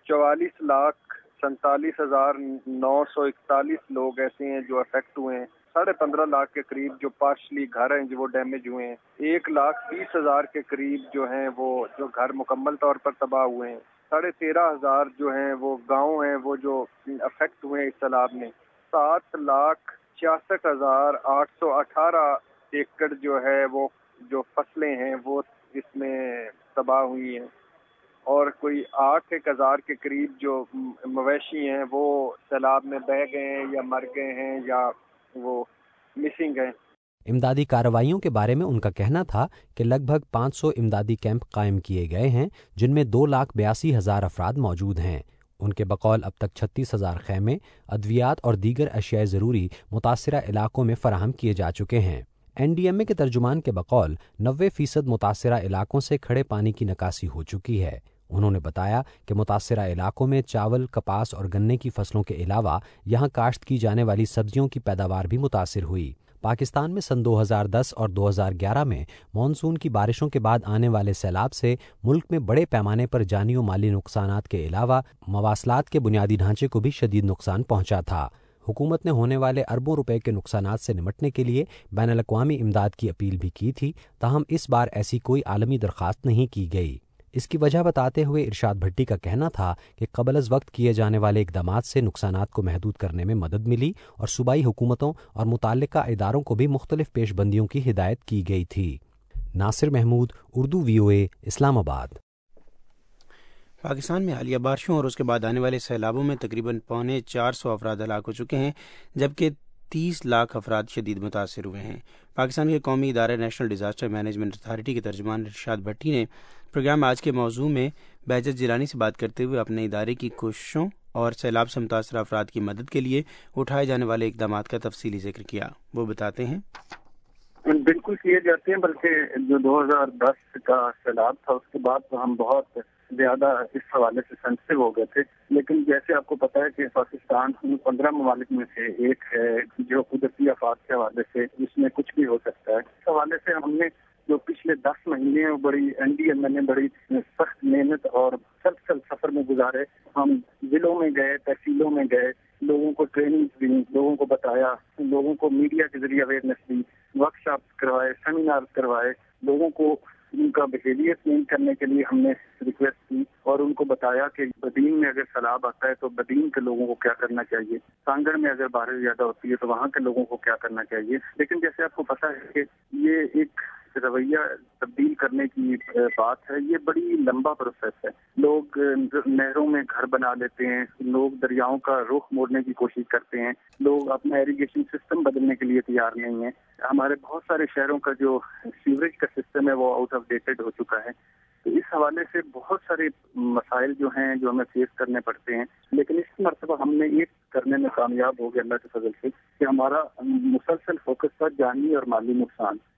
S17: 44,47,941 لوگ ایسے ہیں جو افیکٹ ہوئے ہیں، 15.5 لاکھ کے قریب جو پارشلی گھر ہیں جو وہ ڈیمیج ہوئے ہیں، 1,20,000 کے قریب جو ہیں وہ جو گھر مکمل طور پر تباہ ہوئے ہیں، 13,500 جو ہیں وہ گاؤں ہیں وہ جو افیکٹ ہوئے ہیں اس سیلاب میں، 7,66,818 ایکڑ جو ہے وہ جو فصلیں ہیں وہ اس میں تباہ ہوئی ہیں، اور کوئی 8,000 کے قریب جو مویشی ہیں وہ سیلاب میں بہہ گئے ہیں یا مر گئے ہیں یا وہ مسنگ ہیں۔
S16: امدادی کارروائیوں کے بارے میں ان کا کہنا تھا کہ لگ بھگ 500 امدادی کیمپ قائم کیے گئے ہیں جن میں 2,82,000 افراد موجود ہیں۔ ان کے بقول اب تک 36,000 خیمے، ادویات اور دیگر اشیاء ضروری متاثرہ علاقوں میں فراہم کیے جا چکے ہیں۔ NDMA کے ترجمان کے بقول 90% متاثرہ علاقوں سے کھڑے پانی کی نکاسی ہو چکی ہے۔ انہوں نے بتایا کہ متاثرہ علاقوں میں چاول، کپاس اور گنے کی فصلوں کے علاوہ یہاں کاشت کی جانے والی سبزیوں کی پیداوار بھی متاثر ہوئی۔ پاکستان میں سن 2010 اور 2011 میں مانسون کی بارشوں کے بعد آنے والے سیلاب سے ملک میں بڑے پیمانے پر جانی و مالی نقصانات کے علاوہ مواصلات کے بنیادی ڈھانچے کو بھی شدید نقصان پہنچا تھا۔ حکومت نے ہونے والے اربوں روپے کے نقصانات سے نمٹنے کے لیے بین الاقوامی امداد کی اپیل بھی کی تھی، تاہم اس بار ایسی کوئی عالمی درخواست نہیں کی گئی۔ اس کی وجہ بتاتے ہوئے ارشاد بھٹی کا کہنا تھا کہ قبل از وقت کیے جانے والے اقدامات سے نقصانات کو محدود کرنے میں مدد ملی اور صوبائی حکومتوں اور متعلقہ اداروں کو بھی مختلف پیش بندیوں کی ہدایت کی گئی تھی۔ ناصر محمود، اردو VOA، اسلام آباد۔
S1: پاکستان میں حالیہ بارشوں اور اس کے بعد آنے والے سیلابوں میں تقریباً 450 افراد ہلاک ہو چکے ہیں، جبکہ 30 لاکھ افراد شدید متاثر ہوئے ہیں۔ پاکستان کے قومی ادارے نیشنل ڈیزاسٹر مینجمنٹ اتھارٹی کے ترجمان ارشاد بھٹی نے پروگرام آج کے موضوع میں بہجت جیلانی سے بات کرتے ہوئے اپنے ادارے کی کوششوں اور سیلاب سے متاثرہ افراد کی مدد کے لیے اٹھائے جانے والے اقدامات کا تفصیلی ذکر کیا۔ وہ بتاتے ہیں،
S18: بالکل کیے جاتے ہیں، بلکہ جو 2010 کا سیلاب تھا اس کے بعد تو ہم بہت زیادہ اس حوالے سے سینسٹیو ہو گئے تھے، لیکن جیسے آپ کو پتا ہے کہ پاکستان 15 ممالک میں سے ایک ہے جو قدرتی آفات کے حوالے سے جس میں کچھ بھی ہو سکتا ہے۔ اس حوالے سے ہم نے جو پچھلے 10 مہینے بڑی NDMA نے بڑی سخت محنت اور مسلسل سفر میں گزارے۔ ہم ضلعوں میں گئے، تحصیلوں میں گئے، لوگوں کو ٹریننگ دی، لوگوں کو بتایا، لوگوں کو میڈیا کے ذریعے اویئرنیس دی، ورکشاپ کروائے، سیمینار کروائے، لوگوں کو ان کا بہیویئر چینج کرنے کے لیے ہم نے ریکویسٹ کی اور ان کو بتایا کہ بدین میں اگر سیلاب آتا ہے تو بدین کے لوگوں کو کیا کرنا چاہیے، سانگڑ میں اگر بارش زیادہ ہوتی ہے تو وہاں کے لوگوں کو کیا کرنا چاہیے۔ لیکن جیسے آپ کو پتا ہے کہ یہ ایک رویہ تبدیل کرنے کی بات ہے، یہ بڑی لمبا پروسیس ہے۔ لوگ نہروں میں گھر بنا لیتے ہیں، لوگ دریاؤں کا رخ موڑنے کی کوشش کرتے ہیں، لوگ اپنا ایریگیشن سسٹم بدلنے کے لیے تیار نہیں ہیں۔ ہمارے بہت سارے شہروں کا جو سیوریج کا سسٹم ہے وہ آؤٹ آف ڈیٹڈ ہو چکا ہے۔ تو اس حوالے سے بہت سارے مسائل جو ہیں جو ہمیں فیس کرنے پڑتے ہیں، لیکن اس مرتبہ ہم نے یہ کرنے میں کامیاب ہو گئے اللہ کے فضل سے کہ ہمارا مسلسل فوکس تھا جانی اور مالی نقصان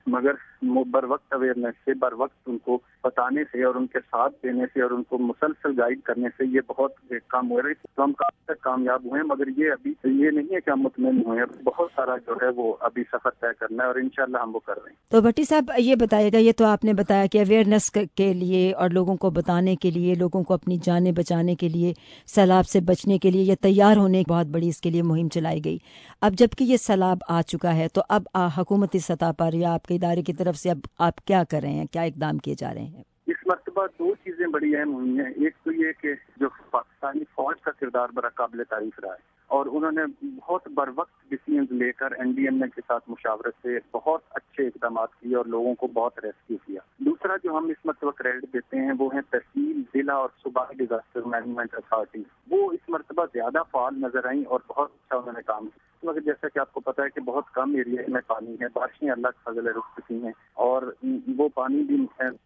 S18: مگر بر وقت اویئرنیس سے، بر وقت ان کو بتانے سے اور ان کے ساتھ دینے سے اور ان کو مسلسل گائیڈ کرنے سے یہ بہت کام ہو رہی ہے. تو ہم کافی تک کامیاب ہوئے ہیں، مگر یہ ابھی یہ نہیں ہے کہ ہم مطمئن ہوئے ہیں. بہت سارا جو ہے وہ ابھی سفر طے کرنا ہے اور انشاءاللہ ہم وہ کر رہے ہیں.
S19: تو بھٹی صاحب یہ بتائیے گا، یہ تو آپ نے بتایا کہ اویئرنیس کے لیے اور لوگوں کو بتانے کے لیے، لوگوں کو اپنی جانیں بچانے کے لیے، سیلاب سے بچنے کے لیے، یہ تیار ہونے بہت بڑی اس کے لیے مہم چلائی گئی. اب جب کہ یہ سیلاب آ چکا ہے تو اب حکومتی سطح پر یا آپ کے ادارے کی طرف سے اب آپ کیا کر رہے ہیں، کیا اقدام کیے جا رہے ہیں؟
S18: اس مرتبہ دو چیزیں بڑی اہم ہوئی ہیں. ایک تو یہ کہ جو پاکستانی فوج کا کردار بڑا قابل تعریف رہا ہے اور انہوں نے بہت بر وقت ڈیسیژنز لے کر NDMA کے ساتھ مشاورت سے بہت اچھے اقدامات کیے اور لوگوں کو بہت ریسکیو کیا. دوسرا جو ہم اس مرتبہ کریڈٹ دیتے ہیں وہ ہیں تحصیل، ضلع اور صوبائی ڈیزاسٹر مینجمنٹ اتھارٹی. وہ اس مرتبہ زیادہ فعال نظر آئیں اور بہت اچھا انہوں نے کام کیا. مگر جیسا کہ آپ کو پتا ہے کہ بہت کم ایریا میں پانی ہے، بارشیں اللہ کا فضل ہے رک چکی ہیں اور وہ پانی بھی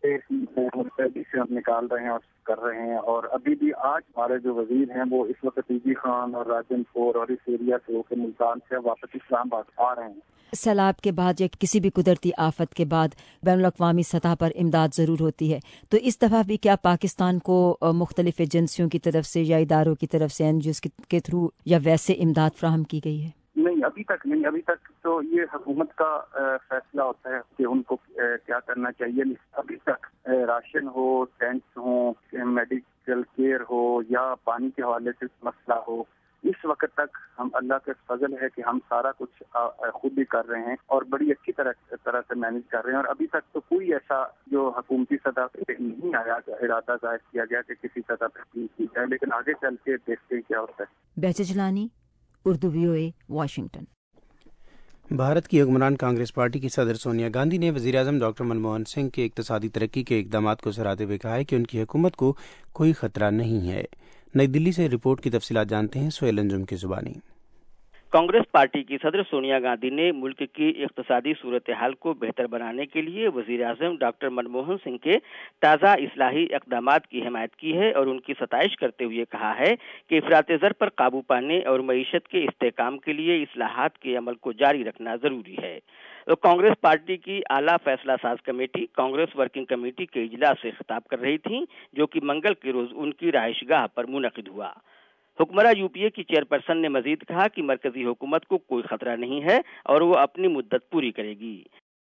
S18: سے ہم نکال رہے ہیں اور کر رہے ہیں. اور ابھی بھی آج ہمارے جو وزیر ہیں وہ اس وقت TG خان اور راجن پور اور اس ایریا سے ہو کے ملتان سے واپس اسلام آباد آ رہے ہیں.
S19: سیلاب کے بعد یا کسی بھی قدرتی آفت کے بعد بین الاقوامی سطح پر امداد ضرور ہوتی ہے. تو اس دفعہ بھی کیا پاکستان کو مختلف ایجنسیوں کی طرف سے یا اداروں کی طرف سے NGOs کے تھرو یا ویسے امداد فراہم کی گئی ہے؟
S18: نہیں، ابھی تک نہیں. ابھی تک تو یہ حکومت کا فیصلہ ہوتا ہے کہ ان کو کیا کرنا چاہیے. ابھی تک راشن ہو، ٹینٹس ہوں، میڈیکل کیئر ہو یا پانی کے حوالے سے مسئلہ ہو، اس وقت تک ہم اللہ کے فضل ہے کہ ہم سارا کچھ خود ہی کر رہے ہیں اور بڑی اچھی طرح سے مینج کر رہے ہیں. اور ابھی تک تو کوئی ایسا جو حکومتی سطح پہ نہیں آیا ارادہ ظاہر کیا گیا کہ کسی سطح پہ کی جائے، لیکن آگے چل کے دیکھتے ہیں کیا ہوتا ہے.
S19: Behjat Jilani, Urdu VOA، Washington.
S1: بھارت کی حکمران کانگریس پارٹی کی صدر سونیا گاندھی نے وزیر اعظم ڈاکٹر منموہن سنگھ کے اقتصادی ترقی کے اقدامات کو سراہتے ہوئے کہا ہے کہ ان کی حکومت کو کوئی خطرہ نہیں ہے. نئی دلی سے رپورٹ کی تفصیلات جانتے ہیں سہیل انجم کی زبانی.
S4: کانگریس پارٹی کی صدر سونیا گاندھی نے ملک کی اقتصادی صورتحال کو بہتر بنانے کے لیے وزیر اعظم ڈاکٹر منموہن سنگھ کے تازہ اصلاحی اقدامات کی حمایت کی ہے اور ان کی ستائش کرتے ہوئے کہا ہے کہ افراط زر پر قابو پانے اور معیشت کے استحکام کے لیے اصلاحات کے عمل کو جاری رکھنا ضروری ہے. کانگریس پارٹی کی اعلیٰ فیصلہ ساز کمیٹی کانگریس ورکنگ کمیٹی کے اجلاس سے خطاب کر رہی تھی جو کہ منگل کے روز ان کی رہائش گاہ پر منعقد ہوا. حکمراں UPA کی چیئرپرسن نے مزید کہا کہ مرکزی حکومت کو کوئی خطرہ نہیں ہے اور وہ اپنی مدت پوری کرے گی.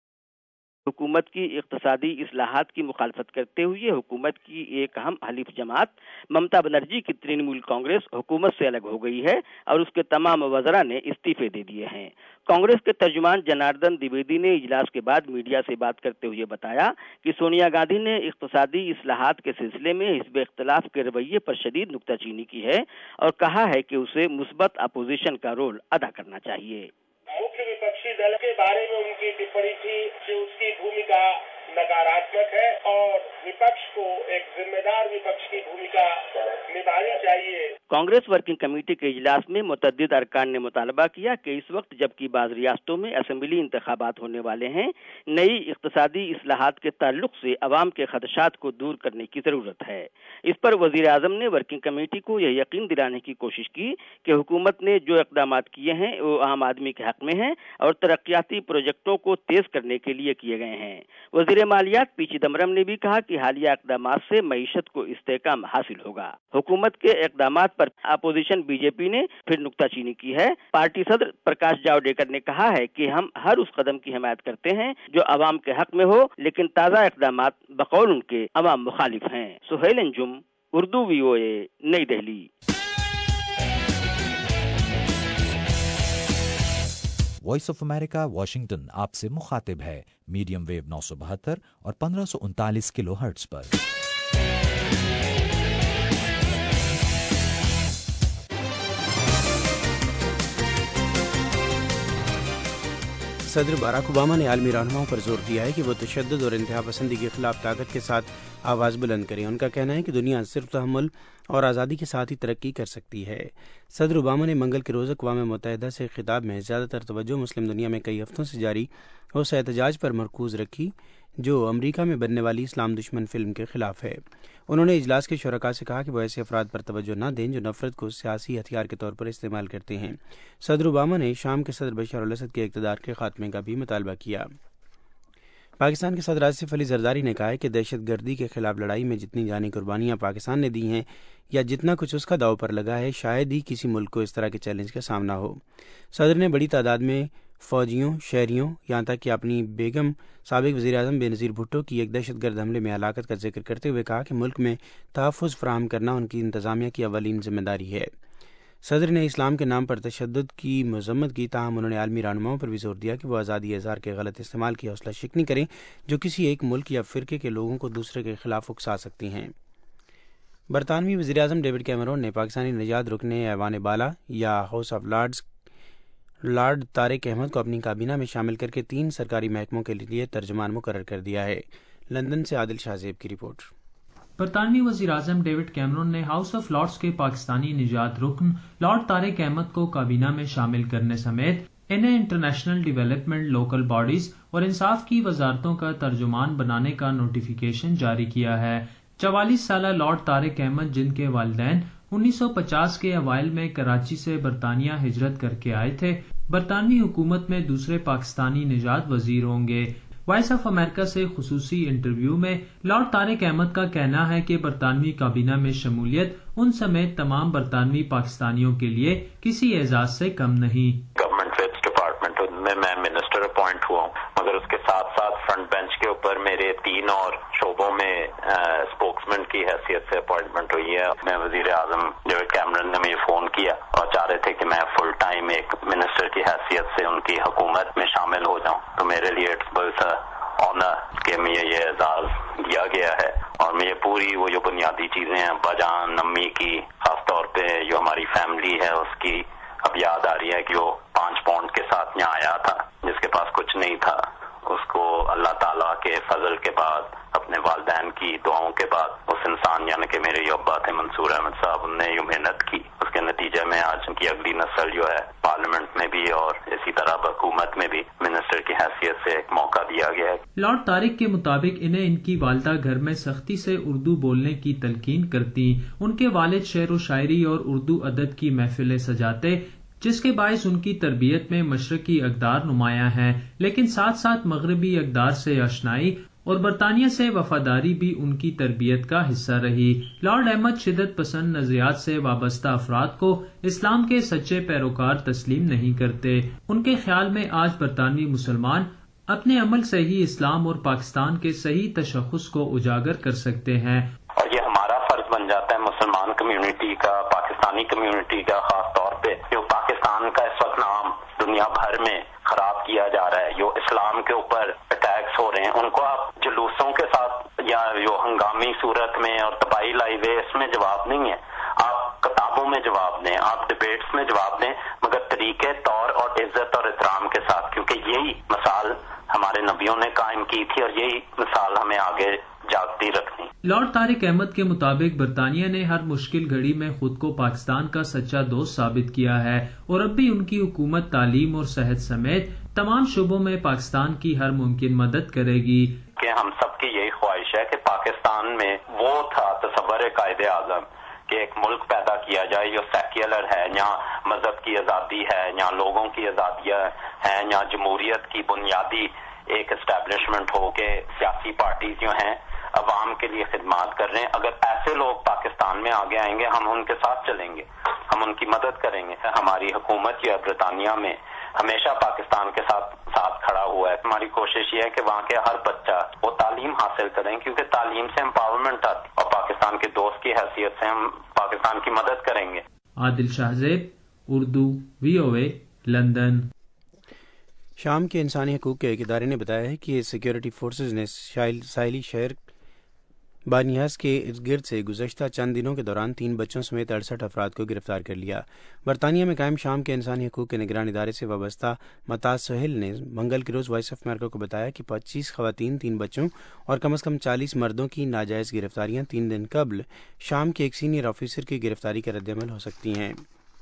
S4: حکومت کی اقتصادی اصلاحات کی مخالفت کرتے ہوئے حکومت کی ایک اہم حلیف جماعت ممتا بنرجی کی ترنمول کانگریس حکومت سے الگ ہو گئی ہے اور اس کے تمام وزراء نے استعفے دے دیے ہیں. کانگریس کے ترجمان جناردن دیویدی نے اجلاس کے بعد میڈیا سے بات کرتے ہوئے بتایا کہ سونیا گاندھی نے اقتصادی اصلاحات کے سلسلے میں حزب اختلاف کے رویے پر شدید نکتہ چینی کی ہے اور کہا ہے کہ اسے مثبت اپوزیشن کا رول ادا کرنا چاہیے.
S20: मुख्य विपक्षी दल के बारे में उनकी टिप्पणी थी कि उसकी भूमिका नकारात्मक है और विपक्ष को एक जिम्मेदार विपक्ष की भूमिका निभानी चाहिए.
S4: कांग्रेस वर्किंग कमेटी के इजलास में मुतअद्दिद अरकान ने मुतालबा किया कि इस वक्त जबकि बाज़ रियासतों में असेंबली इंतखाबात होने वाले हैं, नई इक़्तिसादी इस्लाहात के ताल्लुक से अवाम के खदशात को दूर करने की ज़रूरत है. इस पर वज़ीर आज़म ने वर्किंग कमेटी को यह यकीन दिलाने की कोशिश की कि हुकूमत ने जो इक़दामात किए हैं वो आम आदमी के हक़ में हैं और तरक्याती प्रोजेक्टों को तेज़ करने के लिए किए गए हैं. वज़ीर मालियात पी चिदम्बरम ने भी कहा कि हालिया इक़दामात से मईशत को इस्तेहकाम हासिल होगा. हुकूमत के इक़दामात पर अपोजिशन बीजेपी ने फिर नुक्ताचीनी की है. पार्टी सदर प्रकाश जावड़ेकर ने कहा है कि हम हर उस कदम की हिमायत करते हैं जो अवाम के हक में हो, लेकिन ताज़ा इक़दामात बकौल उनके अवाम मुखालिफ हैं. Suhail Anjum, Urdu VOA, Nai Delhi.
S21: Voice of America Washington आपसे मुखातिब है मीडियम वेव 972 और 1539 किलो हर्ट्ज पर.
S1: صدر باراک اوباما نے عالمی رہنماؤں پر زور دیا ہے کہ وہ تشدد اور انتہا پسندی کے خلاف طاقت کے ساتھ آواز بلند کریں. ان کا کہنا ہے کہ دنیا صرف تحمل اور آزادی کے ساتھ ہی ترقی کر سکتی ہے. صدر اوباما نے منگل کے روز اقوام متحدہ سے خطاب میں زیادہ تر توجہ مسلم دنیا میں کئی ہفتوں سے جاری اس احتجاج پر مرکوز رکھی جو امریکہ میں بننے والی اسلام دشمن فلم کے خلاف ہے. انہوں نے اجلاس کے شرکاء سے کہا کہ وہ ایسے افراد پر توجہ نہ دیں جو نفرت کو سیاسی ہتھیار کے طور پر استعمال کرتے ہیں. صدر اوباما نے شام کے صدر بشار الاسد کے اقتدار کے خاتمے کا بھی مطالبہ کیا. پاکستان کے صدر آصف علی زرداری نے کہا ہے کہ دہشت گردی کے خلاف لڑائی میں جتنی جانی قربانیاں پاکستان نے دی ہیں یا جتنا کچھ اس کا داؤ پر لگا ہے، شاید ہی کسی ملک کو اس طرح کے چیلنج کا سامنا ہو۔ صدر نے بڑی تعداد میں فوجیوں، شہریوں، یہاں تک کہ اپنی بیگم سابق وزیر اعظم بے نظیر بھٹو کی ایک دہشت گرد حملے میں ہلاکت کا ذکر کرتے ہوئے کہا کہ ملک میں تحفظ فراہم کرنا ان کی انتظامیہ کی اولین ذمہ داری ہے۔ صدر نے اسلام کے نام پر تشدد کی مذمت کی، تاہم انہوں نے عالمی رہنماؤں پر بھی زور دیا کہ وہ آزادی اظہار کے غلط استعمال کی حوصلہ شکنی کریں جو کسی ایک ملک یا فرقے کے لوگوں کو دوسرے کے خلاف اکسا سکتی ہیں۔ برطانوی وزیر اعظم ڈیوڈ کیمرون نے پاکستانی نژاد رکن ایوان بالا یا House of Lords Lord Tariq Ahmad کو اپنی کابینہ میں شامل کر کے 3 سرکاری محکموں کے لیے ترجمان مقرر کر دیا ہے۔ لندن سے عادل شاہزیب کی رپورٹ۔
S6: برطانوی وزیر اعظم ڈیوڈ کیمرون نے ہاؤس آف لارڈز کے پاکستانی نژاد رکن لارڈ طارق احمد کو کابینہ میں شامل کرنے سمیت انہیں انٹرنیشنل ڈیولپمنٹ، لوکل باڈیز اور انصاف کی وزارتوں کا ترجمان بنانے کا نوٹیفیکیشن جاری کیا ہے۔ 44 سالہ لارڈ طارق احمد، جن کے والدین 1950 کے اوائل میں کراچی سے برطانیہ ہجرت کر کے آئے تھے، برطانوی حکومت میں دوسرے پاکستانی نژاد وزیر ہوں گے۔ وائس آف امریکہ سے خصوصی انٹرویو میں لارڈ طارق احمد کا کہنا ہے کہ برطانوی کابینہ میں شمولیت ان سمیت تمام برطانوی پاکستانیوں کے لیے کسی اعزاز سے کم نہیں۔
S22: گورنمنٹ ویبس ڈپارٹمنٹ میں منسٹر اپوائنٹ ہوا ہوں، مگر اس کے ساتھ ساتھ فرنٹ بینچ کے اوپر میرے 3 اور شعبوں میں اسپوکسمین کی حیثیت سے اپوائنٹمنٹ ہوئی ہے۔ میں وزیر اعظم ڈیوڈ کیمرون نے مجھے فون کیا اور چاہ رہے تھے کہ میں فل ٹائم ایک منسٹر کی حیثیت سے ان کی حکومت میں شامل ہو جاؤں، تو میرے لیے اٹس بہت آنر کہ مجھے یہ اعزاز دیا گیا ہے، اور مجھے پوری وہ جو بنیادی چیزیں ہیں باجان امی کی، خاص طور پہ جو ہماری فیملی ہے اس کی اب یاد آ رہی ہے کہ وہ 5 پاؤنڈ کے ساتھ یہاں آیا تھا، جس کے پاس کچھ نہیں تھا، اس کو اللہ تعالیٰ کے فضل کے بعد، اپنے والدین کی دعاؤں کے بعد، اس انسان یعنی کہ میرے جو ابا تھے منصور احمد صاحب، انہوں نے جو محنت کی، اس کے نتیجے میں آج ان کی اگلی نسل جو ہے پارلیمنٹ میں بھی اور اسی طرح حکومت میں بھی منسٹر کی حیثیت سے ایک موقع دیا گیا ہے۔
S6: لارڈ طارق کے مطابق انہیں ان کی والدہ گھر میں سختی سے اردو بولنے کی تلقین کرتی، ان کے والد شعر و شاعری اور اردو ادب کی محفلیں سجاتے، جس کے باعث ان کی تربیت میں مشرقی اقدار نمایاں ہیں، لیکن ساتھ ساتھ مغربی اقدار سے آشنائی اور برطانیہ سے وفاداری بھی ان کی تربیت کا حصہ رہی۔ لارڈ احمد شدت پسند نظریات سے وابستہ افراد کو اسلام کے سچے پیروکار تسلیم نہیں کرتے۔ ان کے خیال میں آج برطانوی مسلمان اپنے عمل سے ہی اسلام اور پاکستان کے صحیح تشخص کو اجاگر کر سکتے ہیں،
S22: اور یہ ہمارا فرض بن جاتا ہے مسلمان کمیونٹی کا، پاکستانی کمیونٹی کا، خاص طور پہ جو پاکستان کا اس وقت نام دنیا بھر میں خراب کیا جا رہا ہے، جو اسلام کے اوپر اٹیکس ہو رہے ہیں، ان کو آپ جلوسوں کے ساتھ یا جو ہنگامی صورت میں اور تباہی لائی ہوئے اس میں جواب نہیں ہے، آپ کتابوں میں جواب دیں، آپ ڈبیٹس میں جواب دیں، مگر طریقے طور اور عزت اور احترام کے ساتھ، کیونکہ یہی مثال ہمارے نبیوں نے قائم کی تھی اور یہی مثال ہمیں آگے جاگتی رکھنی۔
S6: لارڈ طارق احمد کے مطابق برطانیہ نے ہر مشکل گھڑی میں خود کو پاکستان کا سچا دوست ثابت کیا ہے، اور اب بھی ان کی حکومت تعلیم اور صحت سمیت تمام شعبوں میں پاکستان کی ہر ممکن مدد کرے گی۔
S22: کہ ہم سب کی یہی خواہش ہے کہ پاکستان میں وہ تھا تصور قائد اعظم کہ ایک ملک پیدا کیا جائے جو سیکولر ہے، یہاں مذہب کی آزادی ہے، یہاں لوگوں کی آزادیاں ہیں، یہاں جمہوریت کی بنیادی ایک اسٹیبلشمنٹ ہو کے سیاسی پارٹیز جو ہیں عوام کے لیے خدمات کر رہے ہیں۔ اگر ایسے لوگ پاکستان میں آگے آئیں گے، ہم ان کے ساتھ چلیں گے، ہم ان کی مدد کریں گے۔ ہماری حکومت یا برطانیہ میں ہمیشہ پاکستان کے ساتھ کھڑا ہوا ہے۔ ہماری کوشش یہ ہے کہ وہاں کے ہر بچہ وہ تعلیم حاصل کریں، کیونکہ تعلیم سے امپاورمنٹ آتی، اور پاکستان کے دوست کی حیثیت سے ہم پاکستان کی مدد کریں گے۔
S6: Adil Shahzeb, Urdu, VOA، London.
S1: شام کے انسانی حقوق کے ایک ادارے نے بتایا ہے کہ سیکیورٹی فورسز نے ساحلی شہر بانیاس کے ارد گرد سے گزشتہ چند دنوں کے دوران 3 بچوں سمیت 68 افراد کو گرفتار کر لیا۔ برطانیہ میں قائم شام کے انسانی حقوق کے نگران ادارے سے وابستہ ممتاز سہیل نے منگل کے روز وائس آف امریکہ کو بتایا کہ 25 خواتین، 3 بچوں اور کم از کم 40 مردوں کی ناجائز گرفتاریاں 3 دن قبل شام کے ایک سینئر آفیسر کی گرفتاری کا رد عمل ہو سکتی ہیں۔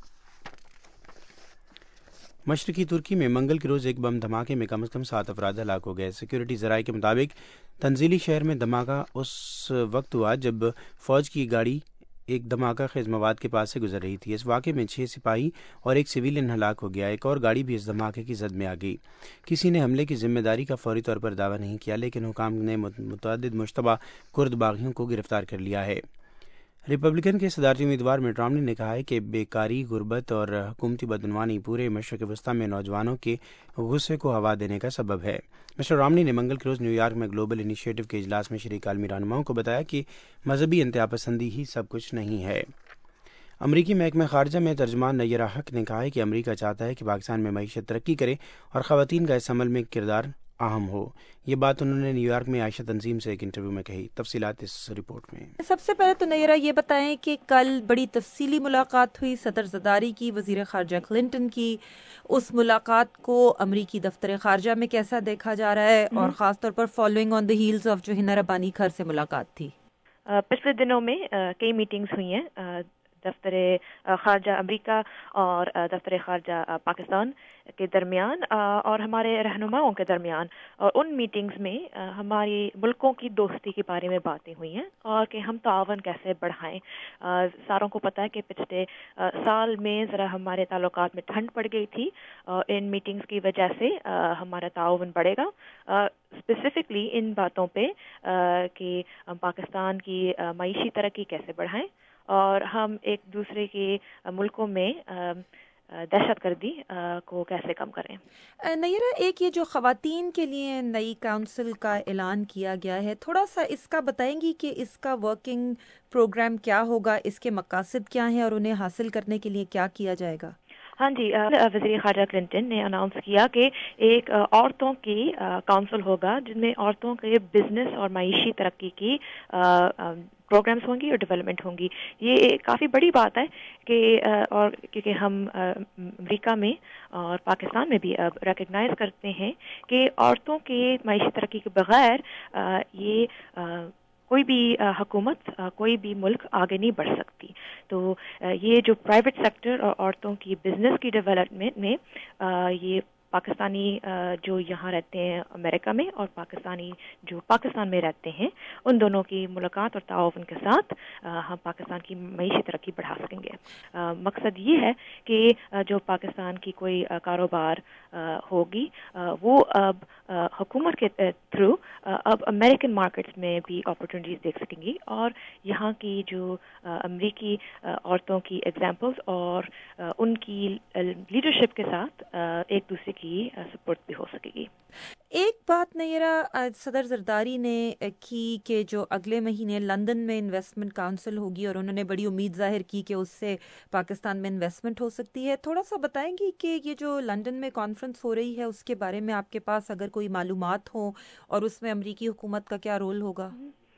S1: مشرقی ترکی میں منگل کے روز ایک بم دھماکے میں کم از کم 7 افراد ہلاک ہو گئے۔ سیکیورٹی ذرائع کے مطابق تنزیلی شہر میں دھماکہ اس وقت ہوا جب فوج کی گاڑی ایک دھماکہ خیز مواد کے پاس سے گزر رہی تھی۔ اس واقعے میں 6 سپاہی اور ایک سویلین ہلاک ہو گیا۔ ایک اور گاڑی بھی اس دھماکے کی زد میں آ گئی۔ کسی نے حملے کی ذمہ داری کا فوری طور پر دعویٰ نہیں کیا، لیکن حکام نے متعدد مشتبہ کرد باغیوں کو گرفتار کر لیا ہے۔ ریپبلکن کے صدارتی امیدوار مٹ رامنی نے کہا ہے کہ بیکاری، غربت اور حکومتی بدعنوانی پورے مشرق وسطیٰ میں نوجوانوں کے غصے کو ہوا دینے کا سبب ہے۔ مسٹر رامنی نے منگل کے روز نیو یارک میں گلوبل انیشیٹو کے اجلاس میں شریک عالمی رہنماؤں کو بتایا کہ مذہبی انتہا پسندی ہی سب کچھ نہیں ہے۔ امریکی محکمہ خارجہ میں ترجمان نیرہ حق نے کہا ہے کہ امریکہ چاہتا ہے کہ پاکستان میں معیشت ترقی کرے اور خواتین کا اس عمل میں کردار اہم ہو۔ یہ بات انہوں نے نیو یارک میں عائشہ تنظیم سے ایک انٹرویو میں کہی۔ تفصیلات اس رپورٹ میں۔
S5: سب سے پہلے تو نیرہ یہ بتائیں کہ کل بڑی تفصیلی ملاقات ہوئی صدر زرداری کی وزیر خارجہ کلنٹن کی، اس ملاقات کو امریکی دفتر خارجہ میں کیسا دیکھا جا رہا ہے اور خاص طور پر following on the heels of جو ہنا ربانی گھر سے ملاقات تھی؟
S7: پچھلے دنوں میں کئی میٹنگز ہوئی ہیں دفتر خارجہ امریکہ اور دفتر خارجہ پاکستان کے درمیان اور ہمارے رہنماؤں کے درمیان، اور ان میٹنگز میں ہماری ملکوں کی دوستی کے بارے میں باتیں ہوئی ہیں اور کہ ہم تعاون کیسے بڑھائیں۔ ساروں کو پتہ ہے کہ پچھلے سال میں ذرا ہمارے تعلقات میں ٹھنڈ پڑ گئی تھی، ان میٹنگز کی وجہ سے ہمارا تعاون بڑھے گا، اسپیسیفکلی ان باتوں پہ کہ پاکستان کی معیشی ترقی کیسے بڑھائیں اور ہم ایک دوسرے کے ملکوں میں دہشت گردی کو کیسے کم کریں۔
S5: نیرہ، ایک یہ جو خواتین کے لیے نئی کونسل کا اعلان کیا گیا ہے، تھوڑا سا اس کا بتائیں گی کہ اس کا ورکنگ پروگرام کیا ہوگا، اس کے مقاصد کیا ہیں اور انہیں حاصل کرنے کے لیے کیا کیا جائے گا؟
S7: ہاں جی، وزیر خارجہ کلنٹن نے اناؤنس کیا کہ ایک عورتوں کی کونسل ہوگا جن میں عورتوں کے بزنس اور معیشی ترقی کی پروگرامز ہوں گی اور ڈیولپمنٹ ہوں گی۔ یہ کافی بڑی بات ہے کہ اور کیونکہ ہم امریکہ میں اور پاکستان میں بھی اب ریکگنائز کرتے ہیں کہ عورتوں کے معیشی ترقی کے بغیر یہ کوئی بھی حکومت، کوئی بھی ملک آگے نہیں بڑھ سکتی۔ تو یہ جو پرائیویٹ سیکٹر اور عورتوں کی بزنس کی ڈیولپمنٹ میں یہ پاکستانی جو یہاں رہتے ہیں امریکہ میں اور پاکستانی جو پاکستان میں رہتے ہیں، ان دونوں کی ملاقات اور تعاون کے ساتھ ہم پاکستان کی معیشی ترقی بڑھا سکیں گے۔ مقصد یہ ہے کہ جو پاکستان کی کوئی کاروبار ہوگی وہ اب حکومت کے تھرو اب امریکن مارکیٹس میں بھی اپرچونیٹیز دیکھ سکیں گی اور یہاں کی جو امریکی عورتوں کی ایگزامپلز اور ان کی لیڈرشپ کے ساتھ ایک دوسرے کی سپورٹ بھی ہو سکے گی۔
S5: ایک بات نیرہ صدر زرداری نے کی کہ جو اگلے مہینے لندن میں انویسٹمنٹ کونسل ہوگی اور انہوں نے بڑی امید ظاہر کی کہ اس سے پاکستان میں انویسٹمنٹ ہو سکتی ہے۔ تھوڑا سا بتائیں گی کہ یہ جو لندن میں کانفرنس ہو رہی ہے اس کے بارے میں آپ کے پاس اگر کوئی معلومات ہوں اور اس میں امریکی حکومت کا کیا رول ہوگا؟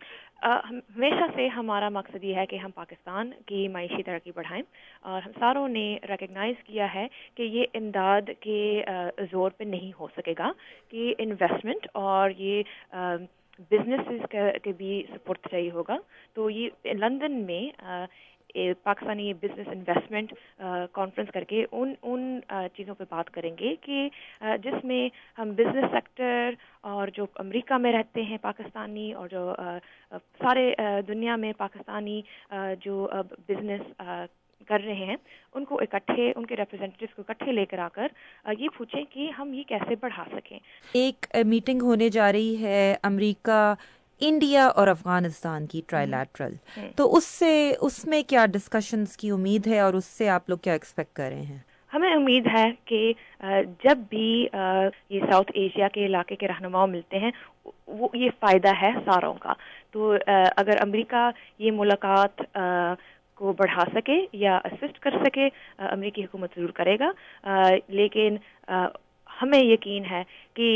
S7: ہمیشہ سے ہمارا مقصد یہ ہے کہ ہم پاکستان کی معیشی ترقی بڑھائیں اور ہم ساروں نے ریکگنائز کیا ہے کہ یہ امداد کے زور پہ نہیں ہو سکے گا، کہ انویسٹمنٹ اور یہ بزنسز کے بھی سپورٹ چاہیے ہوگا۔ تو یہ لندن میں پاکستانی بزنس انویسٹمنٹ کانفرنس کر کے ان چیزوں پہ بات کریں گے کہ جس میں ہم بزنس سیکٹر اور جو امریکہ میں رہتے ہیں پاکستانی اور جو سارے دنیا میں پاکستانی جو بزنس کر رہے ہیں ان کو اکٹھے، ان کے ریپرزینٹیوز کو اکٹھے لے کر آ کر یہ پوچھیں کہ ہم یہ کیسے بڑھا سکیں۔
S5: ایک میٹنگ ہونے جا رہی ہے امریکہ، انڈیا اور افغانستان کی ٹرائی لیٹرل، تو اس میں کیا ڈسکشنز کی امید ہے اور اس سے آپ لوگ کیا ایکسپیکٹ کر رہے ہیں؟
S7: ہمیں امید ہے کہ جب بھی یہ ساؤتھ ایشیا کے علاقے کے رہنماؤں ملتے ہیں وہ یہ فائدہ ہے ساروں کا۔ تو اگر امریکہ یہ ملاقات کو بڑھا سکے یا اسسٹ کر سکے، امریکی حکومت ضرور کرے گا، لیکن ہمیں یقین ہے کہ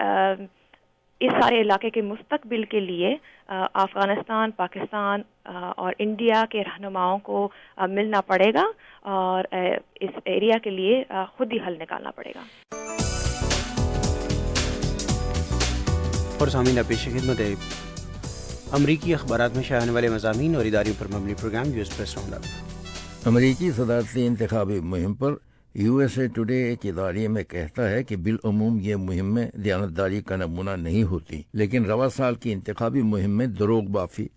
S7: اس سارے علاقے کے مستقبل کے لیے افغانستان، پاکستان اور انڈیا کے رہنماؤں کو ملنا پڑے گا اور اس ایریا کے لیے خود ہی حل نکالنا پڑے گا۔
S1: اور سامعین پیش خدمت ہے امریکی اخبارات میں شائع ہونے والے مضامین اور اداریوں پر مبنی programme U S press round up.
S23: امریکی صدارتی انتخابی مہم پر یو ایس اے ٹوڈے ایک ادارے میں کہتا ہے کہ بالعموم یہ مہمیں دیانتداری کا نمونہ نہیں ہوتی، لیکن رواں سال کی انتخابی مہم میں دروغ بافی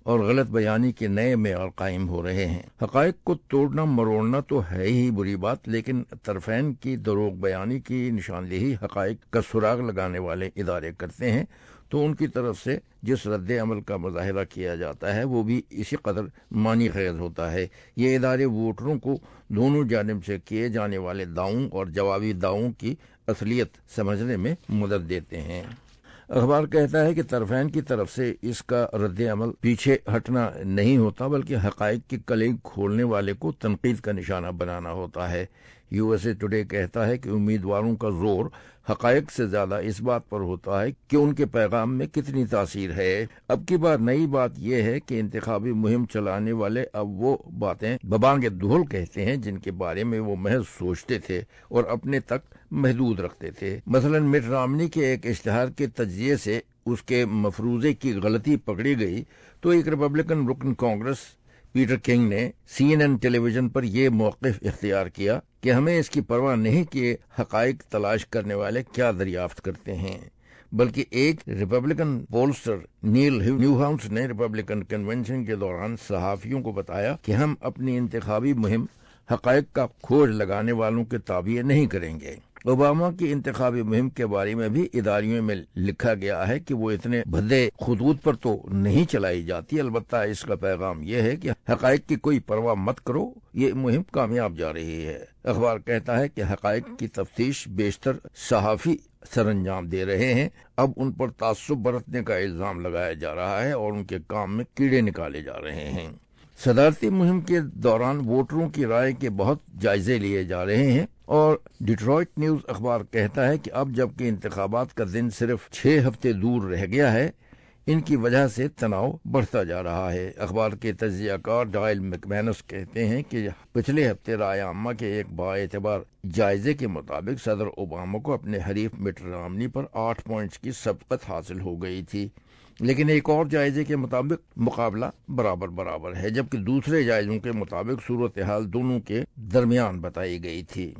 S23: اور غلط بیانی کے نئے معیار قائم ہو رہے ہیں۔ حقائق کو توڑنا مروڑنا تو ہے ہی بری بات، لیکن طرفین کی دروغ بیانی کی نشاندہی حقائق کا سراغ لگانے والے ادارے کرتے ہیں تو ان کی طرف سے جس رد عمل کا مظاہرہ کیا جاتا ہے وہ بھی اسی قدر معنی خیز ہوتا ہے۔ یہ ادارے ووٹروں کو دونوں جانب سے کیے جانے والے دعووں اور جوابی دعووں کی اصلیت سمجھنے میں مدد دیتے ہیں۔ اخبار کہتا ہے کہ طرفین کی طرف سے اس کا رد عمل پیچھے ہٹنا نہیں ہوتا بلکہ حقائق کی کلید کھولنے والے کو تنقید کا نشانہ بنانا ہوتا ہے۔ USA ٹوڈے کہتا ہے کہ امیدواروں کا زور حقائق سے زیادہ اس بات پر ہوتا ہے کہ ان کے پیغام میں کتنی تاثیر ہے۔ اب کی بار نئی بات یہ ہے کہ انتخابی مہم چلانے والے اب وہ باتیں ببانگ دہل کہتے ہیں جن کے بارے میں وہ محض سوچتے تھے اور اپنے تک محدود رکھتے تھے۔ مثلا مٹ رامنی کے ایک اشتہار کے تجزیے سے اس کے مفروضے کی غلطی پکڑی گئی تو ایک ریپبلکن رکن کانگریس پیٹر کنگ نے CNN ٹیلی ویژن پر یہ موقف اختیار کیا کہ ہمیں اس کی پرواہ نہیں کہ حقائق تلاش کرنے والے کیا دریافت کرتے ہیں، بلکہ ایک ریپبلکن پولسٹر نیل نیوہاؤس نے ریپبلکن کنونشن کے دوران صحافیوں کو بتایا کہ ہم اپنی انتخابی مہم حقائق کا کھوج لگانے والوں کے تابع نہیں کریں گے۔ اوباما کی انتخابی مہم کے بارے میں بھی اداریوں میں لکھا گیا ہے کہ وہ اتنے بھدے خطوط پر تو نہیں چلائی جاتی، البتہ اس کا پیغام یہ ہے کہ حقائق کی کوئی پرواہ مت کرو، یہ مہم کامیاب جا رہی ہے۔ اخبار کہتا ہے کہ حقائق کی تفتیش بیشتر صحافی سر انجام دے رہے ہیں، اب ان پر تعصب برتنے کا الزام لگایا جا رہا ہے اور ان کے کام میں کیڑے نکالے جا رہے ہیں۔ صدارتی مہم کے دوران ووٹروں کی رائے کے بہت جائزے لیے جا رہے ہیں اور ڈیٹرائٹ نیوز اخبار کہتا ہے کہ اب جبکہ انتخابات کا دن صرف 6 ہفتے دور رہ گیا ہے، ان کی وجہ سے تناؤ بڑھتا جا رہا ہے۔ اخبار کے تجزیہ کار ڈائل مکمینس کہتے ہیں کہ پچھلے ہفتے رائے عامہ کے ایک باعتبار جائزے کے مطابق صدر اوباما کو اپنے حریف مٹ رامنی پر 8 پوائنٹس کی سبقت حاصل ہو گئی تھی، لیکن ایک اور جائزے کے مطابق مقابلہ برابر ہے، جبکہ دوسرے جائزوں کے مطابق صورتحال دونوں کے درمیان بتائی گئی تھی۔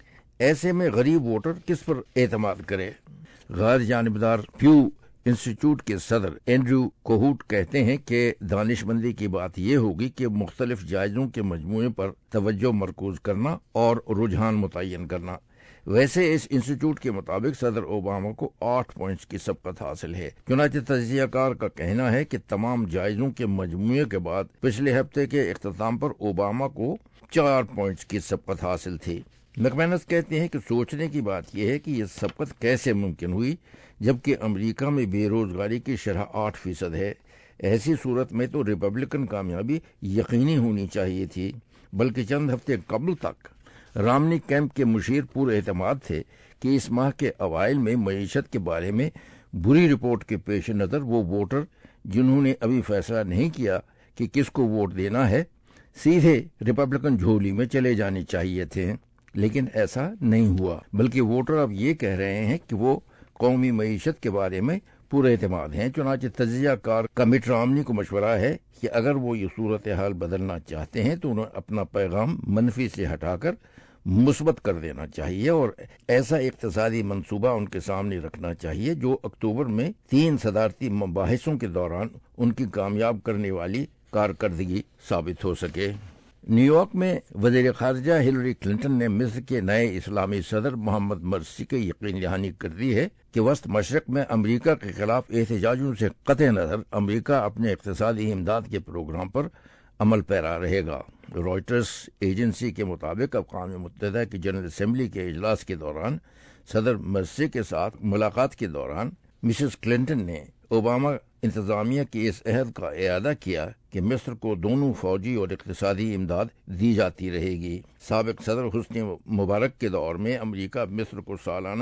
S23: ایسے میں غریب ووٹر کس پر اعتماد کرے؟ غیر جانبدار پیو انسٹیٹیوٹ کے صدر اینڈریو کوہوٹ کہتے ہیں کہ دانش مندی کی بات یہ ہوگی کہ مختلف جائزوں کے مجموعے پر توجہ مرکوز کرنا اور رجحان متعین کرنا۔ ویسے اس انسٹیٹیوٹ کے مطابق صدر اوباما کو 8 پوائنٹس کی سبقت حاصل ہے۔ چنانچہ تجزیہ کار کا کہنا ہے کہ تمام جائزوں کے مجموعے کے بعد پچھلے ہفتے کے اختتام پر اوباما کو 4 پوائنٹس کی سبقت حاصل تھی۔ مکمینس کہتے ہیں کہ سوچنے کی بات یہ ہے کہ یہ سبقت کیسے ممکن ہوئی جبکہ امریکہ میں بے روزگاری کی شرح 8% ہے۔ ایسی صورت میں تو ریپبلکن کامیابی یقینی ہونی چاہیے تھی، بلکہ چند ہفتے قبل تک رامنی کیمپ کے مشیر پور اعتماد تھے کہ اس ماہ کے اوائل میں معیشت کے بارے میں بری رپورٹ کے پیش نظر وہ ووٹر جنہوں نے ابھی فیصلہ نہیں کیا کہ کس کو ووٹ دینا ہے سیدھے ریپبلکن جھولی میں چلے جانے چاہیے تھے، لیکن ایسا نہیں ہوا، بلکہ ووٹر اب یہ کہہ رہے ہیں کہ وہ قومی معیشت کے بارے میں پورے اعتماد ہیں۔ چنانچہ تجزیہ کار کا مٹ رامنی کو مشورہ ہے کہ اگر وہ یہ صورتحال بدلنا چاہتے ہیں تو انہیں اپنا پیغام منفی سے ہٹا کر مثبت کر دینا چاہیے اور ایسا اقتصادی منصوبہ ان کے سامنے رکھنا چاہیے جو اکتوبر میں 3 صدارتی مباحثوں کے دوران ان کی کامیاب کرنے والی کارکردگی ثابت ہو سکے۔ نیو یارک میں وزیر خارجہ ہلری کلنٹن نے مصر کے نئے اسلامی صدر محمد مرسی کے یقین دہانی کر دی ہے کہ وسط مشرق میں امریکہ کے خلاف احتجاجوں سے قطع نظر امریکہ اپنے اقتصادی امداد کے پروگرام پر عمل پیرا رہے گا۔ رائٹرز ایجنسی کے مطابق اقوام متحدہ کی جنرل اسمبلی کے اجلاس کے دوران صدر مرسی کے ساتھ ملاقات کے دوران مسز کلنٹن نے اوباما انتظامیہ کی اس عہد کا اعادہ کیا کہ مصر کو دونوں فوجی اور اقتصادی امداد دی جاتی رہے گی۔ سابق صدر حسنی مبارک کے دور میں امریکہ مصر کو سالانہ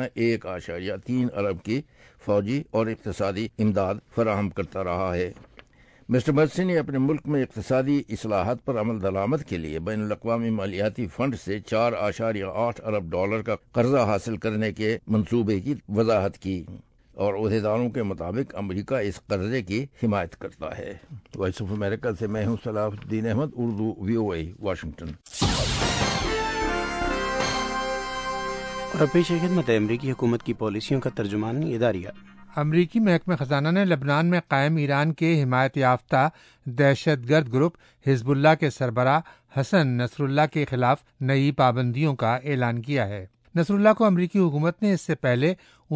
S23: 1.3 ارب کی فوجی اور اقتصادی امداد فراہم کرتا رہا ہے۔ مسٹر مرسی نے اپنے ملک میں اقتصادی اصلاحات پر عمل درآمد کے لیے بین الاقوامی مالیاتی فنڈ سے 4.8 ارب ڈالر کا قرضہ حاصل کرنے کے منصوبے کی وضاحت کی اور عہدیداروں کے مطابق امریکہ اس قرضے کی حمایت کرتا ہے۔ وائس آف امریکہ سے میں ہوں صلاح الدین احمد، اردو VOA واشنگٹن۔
S1: اور پیش خدمت ہے امریکی حکومت کی پالیسیوں کا ترجمان اداریہ۔
S9: امریکی محکمہ خزانہ نے لبنان میں قائم ایران کے حمایت یافتہ دہشت گرد گروپ حزب اللہ کے سربراہ حسن نصر اللہ کے خلاف نئی پابندیوں کا اعلان کیا ہے۔ نصر اللہ کو امریکی حکومت نے اس سے پہلے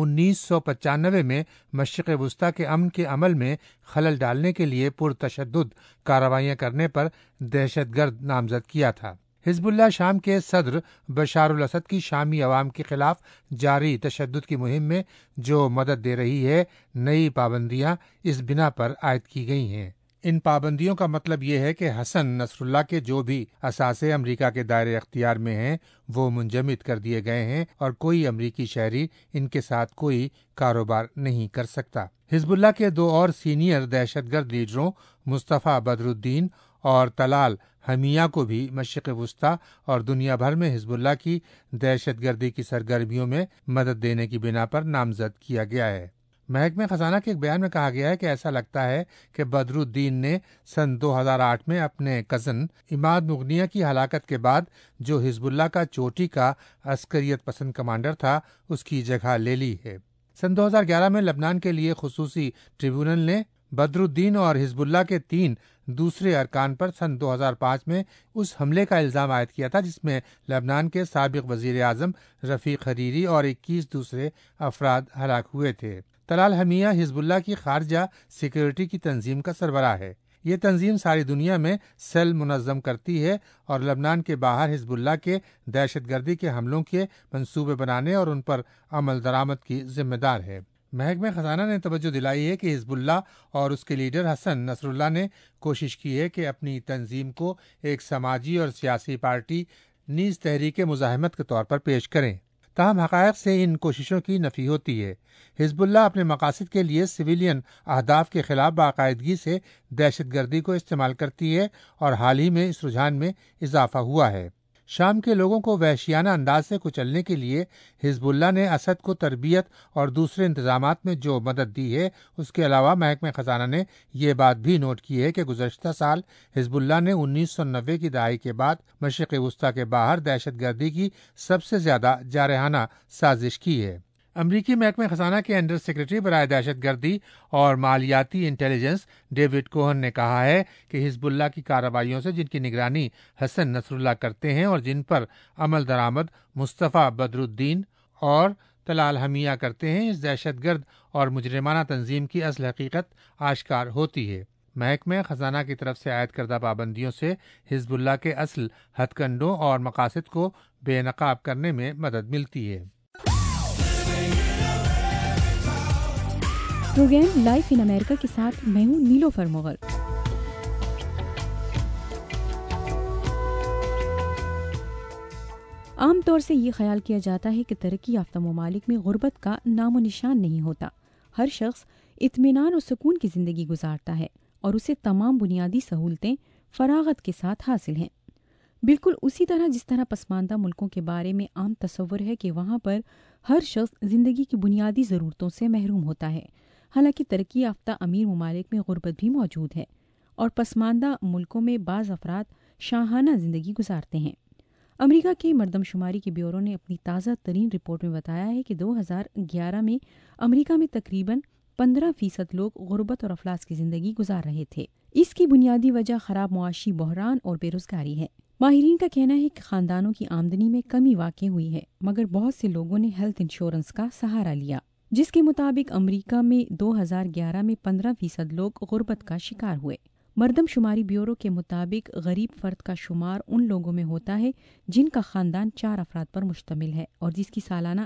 S9: 1995 میں مشرق وسطی کے امن کے عمل میں خلل ڈالنے کے لیے پرتشدد کارروائیاں کرنے پر دہشت گرد نامزد کیا تھا۔ حزب اللہ شام کے صدر بشار الاسد کی شامی عوام کے خلاف جاری تشدد کی مہم میں جو مدد دے رہی ہے، نئی پابندیاں اس بنا پر عائد کی گئی ہیں۔ ان پابندیوں کا مطلب یہ ہے کہ حسن نصر اللہ کے جو بھی اثاثے امریکہ کے دائرے اختیار میں ہیں وہ منجمد کر دیے گئے ہیں اور کوئی امریکی شہری ان کے ساتھ کوئی کاروبار نہیں کر سکتا۔ حزب اللہ کے 2 اور سینئر دہشت گرد لیڈروں مصطفیٰ بدر الدین اور طلال حمیہ کو بھی مشرق وسطی اور دنیا بھر میں حزب اللہ کی دہشت گردی کی سرگرمیوں میں مدد دینے کی بنا پر نامزد کیا گیا ہے۔ محکمہ خزانہ کے ایک بیان میں کہا گیا ہے کہ ایسا لگتا ہے کہ بدر الدین نے سن 2008 میں اپنے کزن عماد مغنیہ کی ہلاکت کے بعد جو حزب اللہ کا چوٹی کا عسکریت پسند کمانڈر تھا اس کی جگہ لے لی ہے۔ سن 2011 میں لبنان کے لیے خصوصی ٹریبیونل نے بدر الدین اور حزب اللہ کے 3 دوسرے ارکان پر سن 2005 میں اس حملے کا الزام عائد کیا تھا جس میں لبنان کے سابق وزیر اعظم رفیق حریری اور 21 دوسرے افراد ہلاک ہوئے تھے۔ طلال حمیہ حزب اللہ کی خارجہ سیکورٹی کی تنظیم کا سربراہ ہے۔ یہ تنظیم ساری دنیا میں سیل منظم کرتی ہے اور لبنان کے باہر حزب اللہ کے دہشت گردی کے حملوں کے منصوبے بنانے اور ان پر عمل درآمد کی ذمہ دار ہے۔ محکمہ خزانہ نے توجہ دلائی ہے کہ حزب اللہ اور اس کے لیڈر حسن نصر اللہ نے کوشش کی ہے کہ اپنی تنظیم کو ایک سماجی اور سیاسی پارٹی نیز تحریک مزاحمت کے طور پر پیش کریں، تاہم حقائق سے ان کوششوں کی نفی ہوتی ہے۔ حزب اللہ اپنے مقاصد کے لیے سویلین اہداف کے خلاف باقاعدگی سے دہشت گردی کو استعمال کرتی ہے اور حال ہی میں اس رجحان میں اضافہ ہوا ہے۔ شام کے لوگوں کو وحشیانہ انداز سے کچلنے کے لیے حزب اللہ نے اسد کو تربیت اور دوسرے انتظامات میں جو مدد دی ہے، اس کے علاوہ محکمہ خزانہ نے یہ بات بھی نوٹ کی ہے کہ گزشتہ سال حزب اللہ نے 1990 کی دہائی کے بعد مشرق وسطی کے باہر دہشت گردی کی سب سے زیادہ جارحانہ سازش کی ہے۔ امریکی محکمہ خزانہ کے انڈر سیکرٹری برائے دہشت گردی اور مالیاتی انٹیلیجنس ڈیوڈ کوہن نے کہا ہے کہ حزب اللہ کی کارروائیوں سے جن کی نگرانی حسن نصر اللہ کرتے ہیں اور جن پر عمل درآمد مصطفیٰ بدر الدین اور طلال حمیہ کرتے ہیں، اس دہشت گرد اور مجرمانہ تنظیم کی اصل حقیقت آشکار ہوتی ہے۔ محکمہ خزانہ کی طرف سے عائد کردہ پابندیوں سے حزب اللہ کے اصل ہتھ کنڈوں اور مقاصد کو بے نقاب کرنے میں مدد ملتی ہے۔
S3: پروگرام لائف ان امریکہ کے ساتھ میں ہوں نیلوفر مغل۔ عام طور سے یہ خیال کیا جاتا ہے کہ ترقی یافتہ ممالک میں غربت کا نام و نشان نہیں ہوتا۔ ہر شخص اطمینان اور سکون کی زندگی گزارتا ہے اور اسے تمام بنیادی سہولتیں فراغت کے ساتھ حاصل ہیں۔ بالکل اسی طرح جس طرح پسماندہ ملکوں کے بارے میں عام تصور ہے کہ وہاں پر ہر شخص زندگی کی بنیادی ضرورتوں سے محروم ہوتا ہے، حالانکہ ترقی یافتہ امیر ممالک میں غربت بھی موجود ہے اور پسماندہ ملکوں میں بعض افراد شاہانہ زندگی گزارتے ہیں۔ امریکہ کے مردم شماری کے بیورو نے اپنی تازہ ترین رپورٹ میں بتایا ہے کہ 2011 میں امریکہ میں تقریباً 15% لوگ غربت اور افلاس کی زندگی گزار رہے تھے۔ اس کی بنیادی وجہ خراب معاشی بحران اور بے روزگاری ہے۔ ماہرین کا کہنا ہے کہ خاندانوں کی آمدنی میں کمی واقع ہوئی ہے، مگر بہت سے لوگوں نے ہیلتھ انشورنس کا سہارا لیا، جس کے مطابق امریکہ میں 2011 میں 15% لوگ غربت کا شکار ہوئے۔ مردم شماری بیورو کے مطابق غریب فرد کا شمار ان لوگوں میں ہوتا ہے جن کا خاندان 4 افراد پر مشتمل ہے اور جس کی سالانہ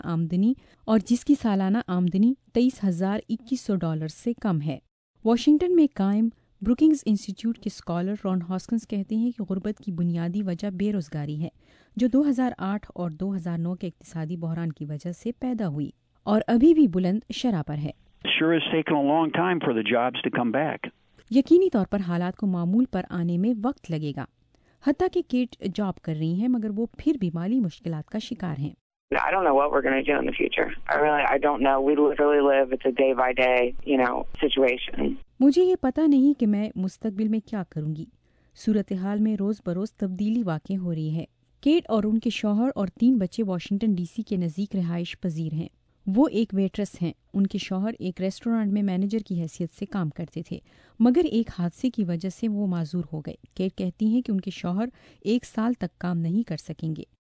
S3: آمدنی $23,2100 سے کم ہے۔ واشنگٹن میں قائم بروکنگز انسٹیٹیوٹ کے اسکالر رون ہاسکنز کہتے ہیں کہ غربت کی بنیادی وجہ بے روزگاری ہے، جو 2008 اور 2009 کے اقتصادی بحران کی وجہ سے پیدا ہوئی اور ابھی بھی بلند شرح پر ہے۔ یقینی طور پر حالات کو معمول پر آنے میں وقت لگے گا، حتیٰ کہ کیٹ جاب کر رہی ہیں مگر وہ پھر بھی مالی مشکلات کا شکار ہیں۔
S8: I don't know what we're going to do in the future. I don't know. We literally live, it's a day by day, situation.
S3: مجھے یہ پتہ نہیں کہ میں مستقبل میں کیا کروں گی۔ صورتحال میں روز بروز تبدیلی واقع ہو رہی ہے۔ کیٹ اور ان کے شوہر اور 3 بچے واشنگٹن ڈی سی کے نزدیک رہائش پذیر ہیں۔ وہ ایک ویٹرس ہیں. ان کے شوہر ایک ریسٹورانٹ میں مینیجر کی حیثیت سے کام کرتے تھے، مگر ایک حادثے کی وجہ سے وہ معذور ہو گئے. کیٹ کہتی ہیں کہ ان کے شوہر 1 سال تک کام نہیں کر سکیں گے.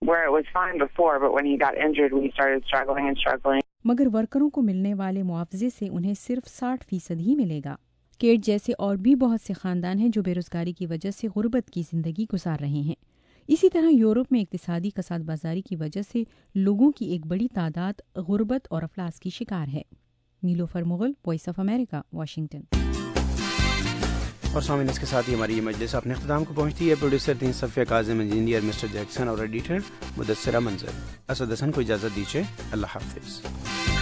S3: مگر ورکروں کو ملنے والے معاوضے سے انہیں صرف 60% ہی ملے گا. کیٹ جیسے اور بھی بہت سے خاندان ہیں جو بے روزگاری کی وجہ سے غربت کی زندگی گزار رہے ہیں. اسی طرح یورپ میں اقتصادی کساد بازاری کی وجہ سے لوگوں کی ایک بڑی تعداد غربت اور افلاس کی شکار ہے. Nilofar Mughal, Voice of America, Washington.
S1: اور سامعین، اس کے ساتھ ہی ہماری یہ مجلس اپنے اختتام کو پہنچتی ہے. پروڈیوسر تھے Safia Kazim, engineer Mister Jackson اور ایڈیٹر مدثرہ منظر. اسد حسن کو اجازت دیجیے. اللہ حافظ.